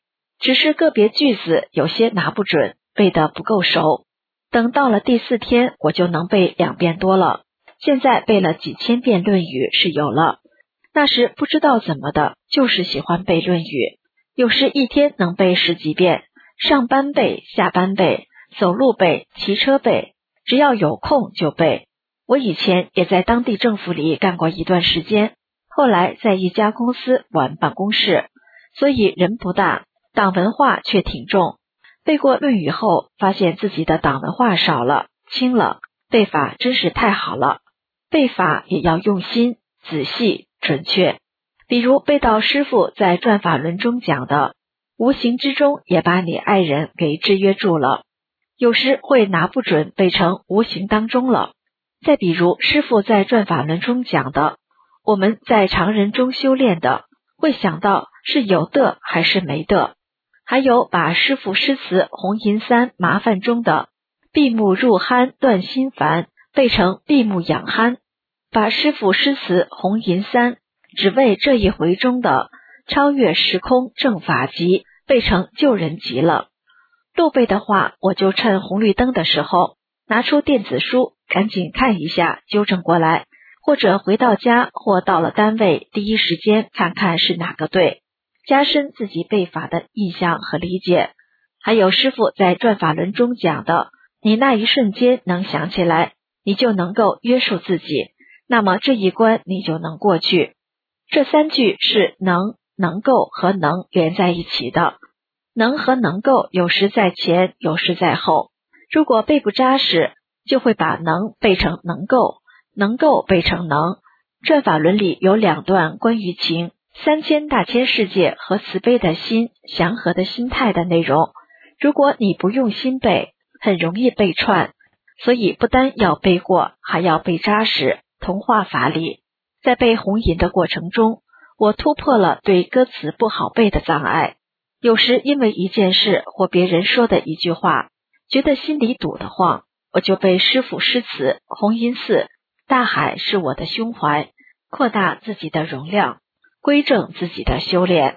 只是个别句子有些拿不准，背得不够熟。等到了第四天，我就能背两遍多了。现在背了几千遍《论语》是有了。那时不知道怎么的，就是喜欢背《论语》，有时一天能背十几遍，上班背，下班背，走路背，骑车背，只要有空就背。我以前也在当地政府里干过一段时间，后来在一家公司管办公室，所以人不大，党文化却挺重。背过《论语》后，发现自己的党文化少了，轻了，背法真是太好了。背法也要用心、仔细、准确。比如背到师父在转法轮中讲的，无形之中也把你爱人给制约住了，有时会拿不准背成无形当中了。再比如师父在转法轮中讲的，我们在常人中修炼的，会想到是有的还是没的。还有把师父诗词红银三麻烦中的闭目入酣断心烦背成闭目养酣，把师父诗词红银三只为这一回中的超越时空正法集背成救人集了。漏背的话，我就趁红绿灯的时候拿出电子书赶紧看一下纠正过来，或者回到家或到了单位第一时间看看是哪个对，加深自己背法的印象和理解。还有师父在转法轮中讲的，你那一瞬间能想起来，你就能够约束自己，那么这一关你就能过去。这三句是能、能够和能连在一起的，能和能够有时在前，有时在后。如果背不扎实，就会把能背成能够，能够背成能。转法轮里有两段关于情、三千大千世界和慈悲的心、祥和的心态的内容，如果你不用心背，很容易背串，所以不单要背过，还要背扎实，同化法理。在背红银的过程中，我突破了对歌词不好背的障碍。有时因为一件事或别人说的一句话，觉得心里堵得慌，我就背师父诗词红银寺，大海是我的胸怀，扩大自己的容量，规正自己的修炼。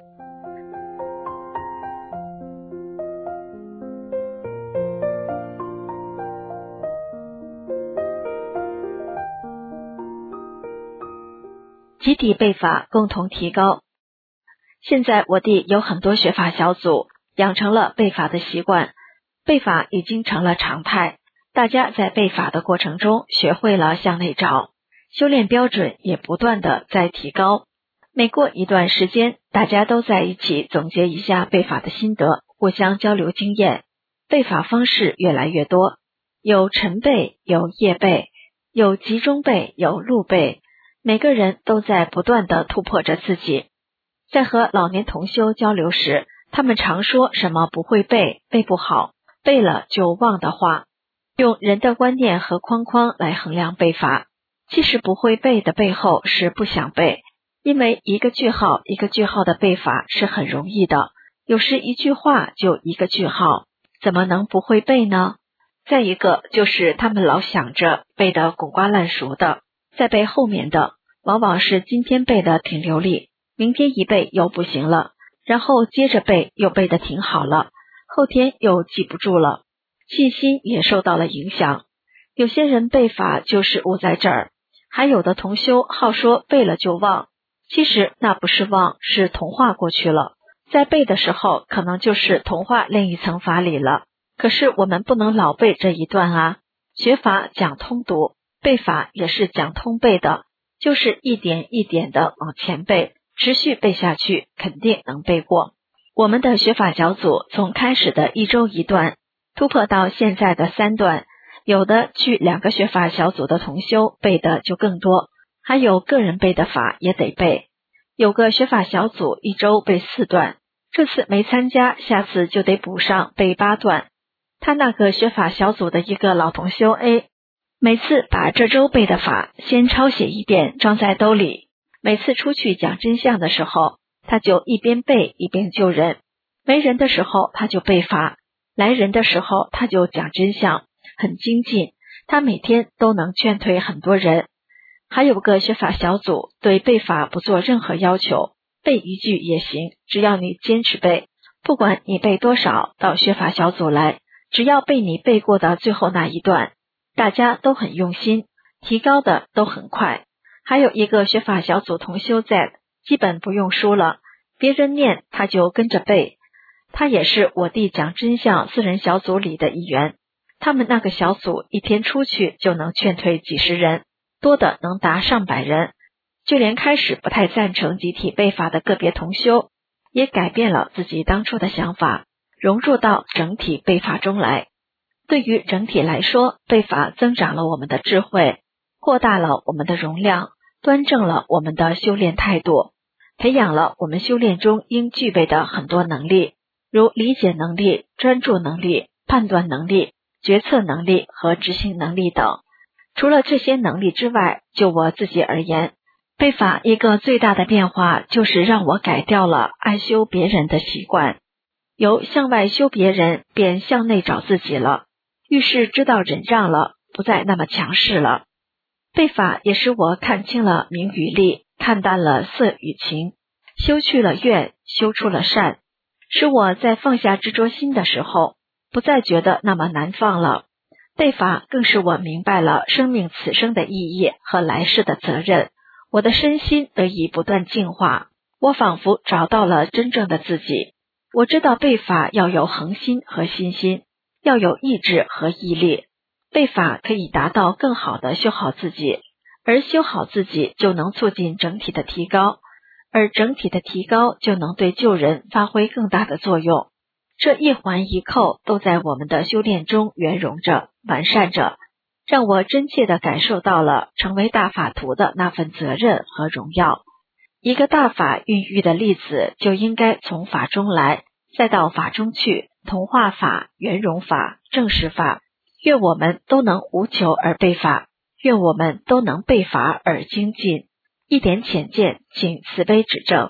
集体背法共同提高。现在我地有很多学法小组养成了背法的习惯，背法已经成了常态，大家在背法的过程中学会了向内找，修炼标准也不断的在提高。每过一段时间，大家都在一起总结一下背法的心得，互相交流经验。背法方式越来越多，有晨背，有夜背，有集中背，有路背，每个人都在不断的突破着自己。在和老年同修交流时，他们常说什么不会背，背不好，背了就忘的话，用人的观念和框框来衡量背法。其实不会背的背后是不想背，因为一个句号一个句号的背法是很容易的，有时一句话就一个句号，怎么能不会背呢？再一个就是他们老想着背得滚瓜烂熟的，再背后面的往往是今天背得挺流利，明天一背又不行了，然后接着背又背得挺好了，后天又记不住了，信心也受到了影响。有些人背法就是误在这儿，还有的同修好说背了就忘，其实那不是忘，是同化过去了。在背的时候可能就是同化另一层法理了，可是我们不能老背这一段啊。学法讲通读，背法也是讲通背的，就是一点一点的往前背，持续背下去，肯定能背过。我们的学法小组从开始的一周一段，突破到现在的三段，有的去两个学法小组的同修背的就更多，还有个人背的法也得背。有个学法小组一周背四段，这次没参加，下次就得补上背八段。他那个学法小组的一个老同修 A， 每次把这周背的法先抄写一遍，装在兜里，每次出去讲真相的时候，他就一边背一边救人，没人的时候他就背法，来人的时候他就讲真相，很精进，他每天都能劝退很多人。还有个学法小组对背法不做任何要求，背一句也行，只要你坚持背， 不管你背多少，到学法小组来，只要背你背过的最后那一段，大家都很用心，提高的都很快。还有一个学法小组同修在，基本不用书了，别人念他就跟着背。他也是我弟讲真相四人小组里的一员，他们那个小组一天出去就能劝退几十人，多的能达上百人。就连开始不太赞成集体背法的个别同修，也改变了自己当初的想法，融入到整体背法中来。对于整体来说，背法增长了我们的智慧，扩大了我们的容量，端正了我们的修炼态度，培养了我们修炼中应具备的很多能力，如理解能力、专注能力、判断能力、决策能力和执行能力等。除了这些能力之外，就我自己而言，背法一个最大的变化就是让我改掉了爱修别人的习惯，由向外修别人便向内找自己了，遇事知道忍让了，不再那么强势了。背法也使我看清了名与利，看淡了色与情，修去了怨，修出了善，使我在放下执着心的时候，不再觉得那么难放了。背法更使我明白了生命此生的意义和来世的责任，我的身心得以不断净化，我仿佛找到了真正的自己。我知道背法要有恒心和信心，要有意志和毅力，背法可以达到更好的修好自己，而修好自己就能促进整体的提高，而整体的提高就能对救人发挥更大的作用。这一环一扣都在我们的修炼中圆融着，完善着，让我真切地感受到了成为大法徒的那份责任和荣耀。一个大法孕育的粒子就应该从法中来，再到法中去，同化法、圆融法、正视法。愿我们都能无求而背法，愿我们都能背法而精进。一点浅见，请慈悲指正。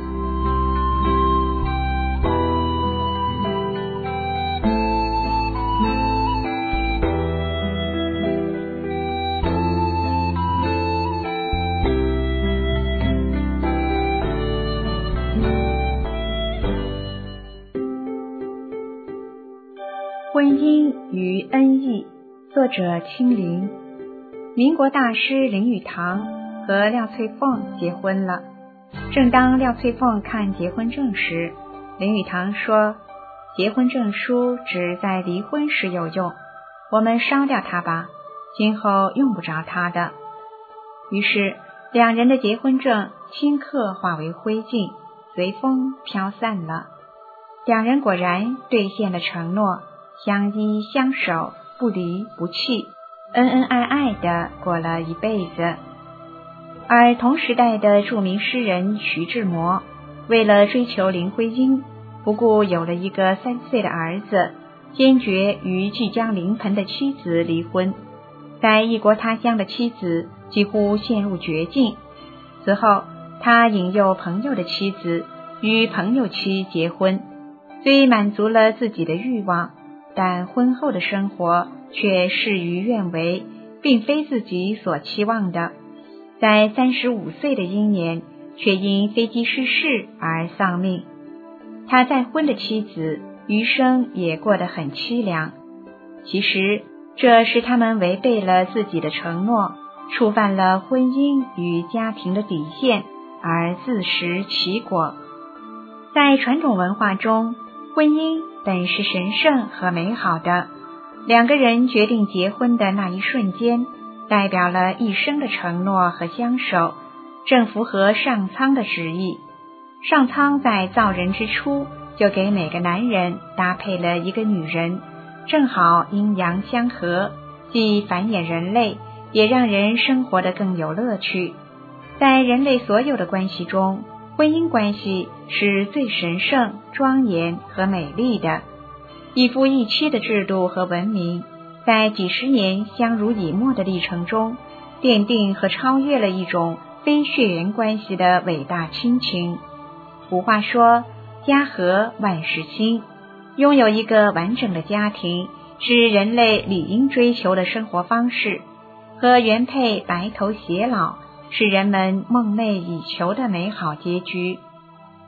婚姻与恩义，作者清林。民国大师林语堂和廖翠凤结婚了。正当廖翠凤看结婚证时，林语堂说，结婚证书只在离婚时有用，我们烧掉它吧，今后用不着它的。于是两人的结婚证顷刻化为灰烬，随风飘散了。两人果然兑现了承诺，相依相守，不离不弃，恩恩爱爱地过了一辈子。而同时代的著名诗人徐志摩，为了追求林徽因，不顾有了一个三岁的儿子，坚决与即将临盆的妻子离婚。在异国他乡的妻子几乎陷入绝境，此后他引诱朋友的妻子与朋友妻结婚，虽满足了自己的欲望，但婚后的生活却事与愿违，并非自己所期望的。在三十五岁的英年，却因飞机失事而丧命。他再婚的妻子余生也过得很凄凉。其实这是他们违背了自己的承诺，触犯了婚姻与家庭的底线，而自食其果。在传统文化中，婚姻本是神圣和美好的，两个人决定结婚的那一瞬间，代表了一生的承诺和相守，正符合上苍的旨意。上苍在造人之初，就给每个男人搭配了一个女人，正好阴阳相合，既繁衍人类，也让人生活得更有乐趣。在人类所有的关系中，婚姻关系是最神圣、庄严和美丽的。一夫一妻的制度和文明，在几十年相濡以沫的历程中，奠定和超越了一种非血缘关系的伟大亲情。古话说，家和万事兴，拥有一个完整的家庭，是人类理应追求的生活方式，和原配白头偕老，是人们梦寐以求的美好结局。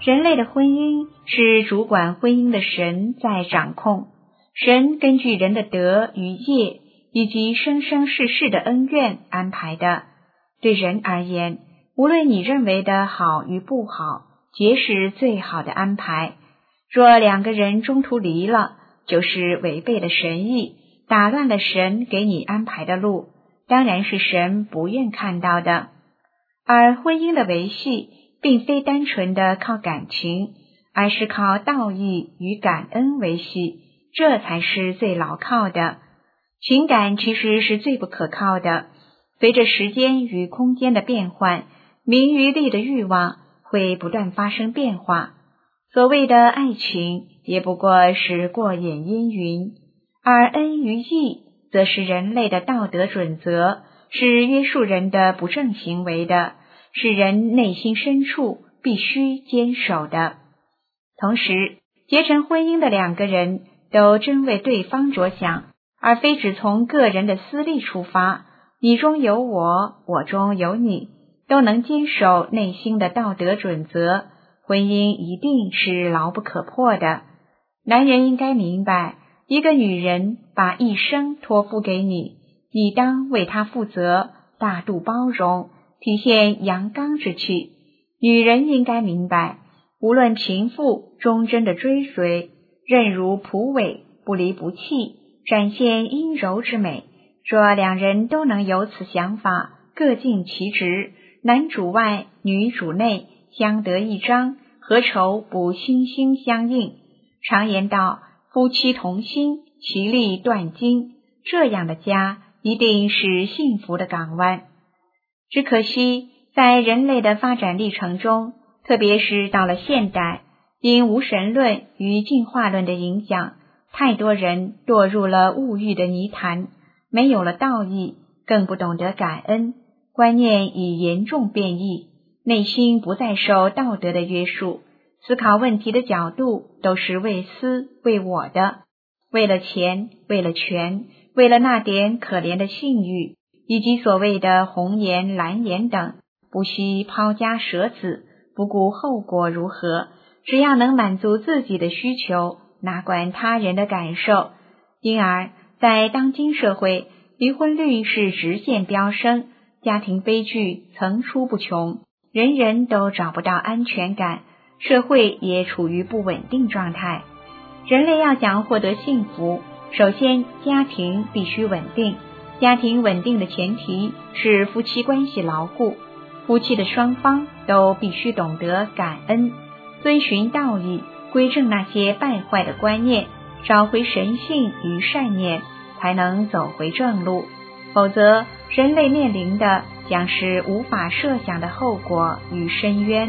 人类的婚姻是主管婚姻的神在掌控，神根据人的德与业以及生生世世的恩怨安排的。对人而言，无论你认为的好与不好，皆是最好的安排。若两个人中途离了，就是违背了神意，打乱了神给你安排的路，当然是神不愿看到的。而婚姻的维系并非单纯的靠感情，而是靠道义与感恩维系，这才是最牢靠的。情感其实是最不可靠的，随着时间与空间的变换，名与利的欲望会不断发生变化。所谓的爱情也不过是过眼烟云，而恩与义则是人类的道德准则，是约束人的不正行为的，是人内心深处必须坚守的。同时，结成婚姻的两个人都真为对方着想，而非只从个人的私利出发，你中有我，我中有你，都能坚守内心的道德准则，婚姻一定是牢不可破的。男人应该明白，一个女人把一生托付给你，你当为她负责，大度包容，体现阳刚之气。女人应该明白，无论贫富，忠贞的追随，韧如蒲苇，不离不弃，展现阴柔之美。若两人都能有此想法，各尽其职，男主外，女主内，相得益彰，何愁不心心相印？常言道，夫妻同心，其利断金，这样的家一定是幸福的港湾。只可惜，在人类的发展历程中，特别是到了现代，因无神论与进化论的影响，太多人堕入了物欲的泥潭，没有了道义，更不懂得感恩，观念已严重变异，内心不再受道德的约束，思考问题的角度都是为私为我的，为了钱，为了权，为了那点可怜的性欲，以及所谓的红颜蓝颜等，不惜抛家舍子，不顾后果如何，只要能满足自己的需求，哪管他人的感受。因而在当今社会，离婚率是直线飙升，家庭悲剧层出不穷，人人都找不到安全感，社会也处于不稳定状态。人类要想获得幸福，首先家庭必须稳定，家庭稳定的前提是夫妻关系牢固，夫妻的双方都必须懂得感恩，遵循道义，归正那些败坏的观念，找回神性与善念，才能走回正路。否则，人类面临的将是无法设想的后果与深渊。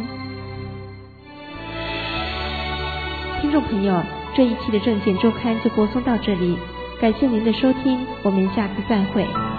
听众朋友，这一期的政见周刊就播送到这里，感谢您的收听，我们下次再会。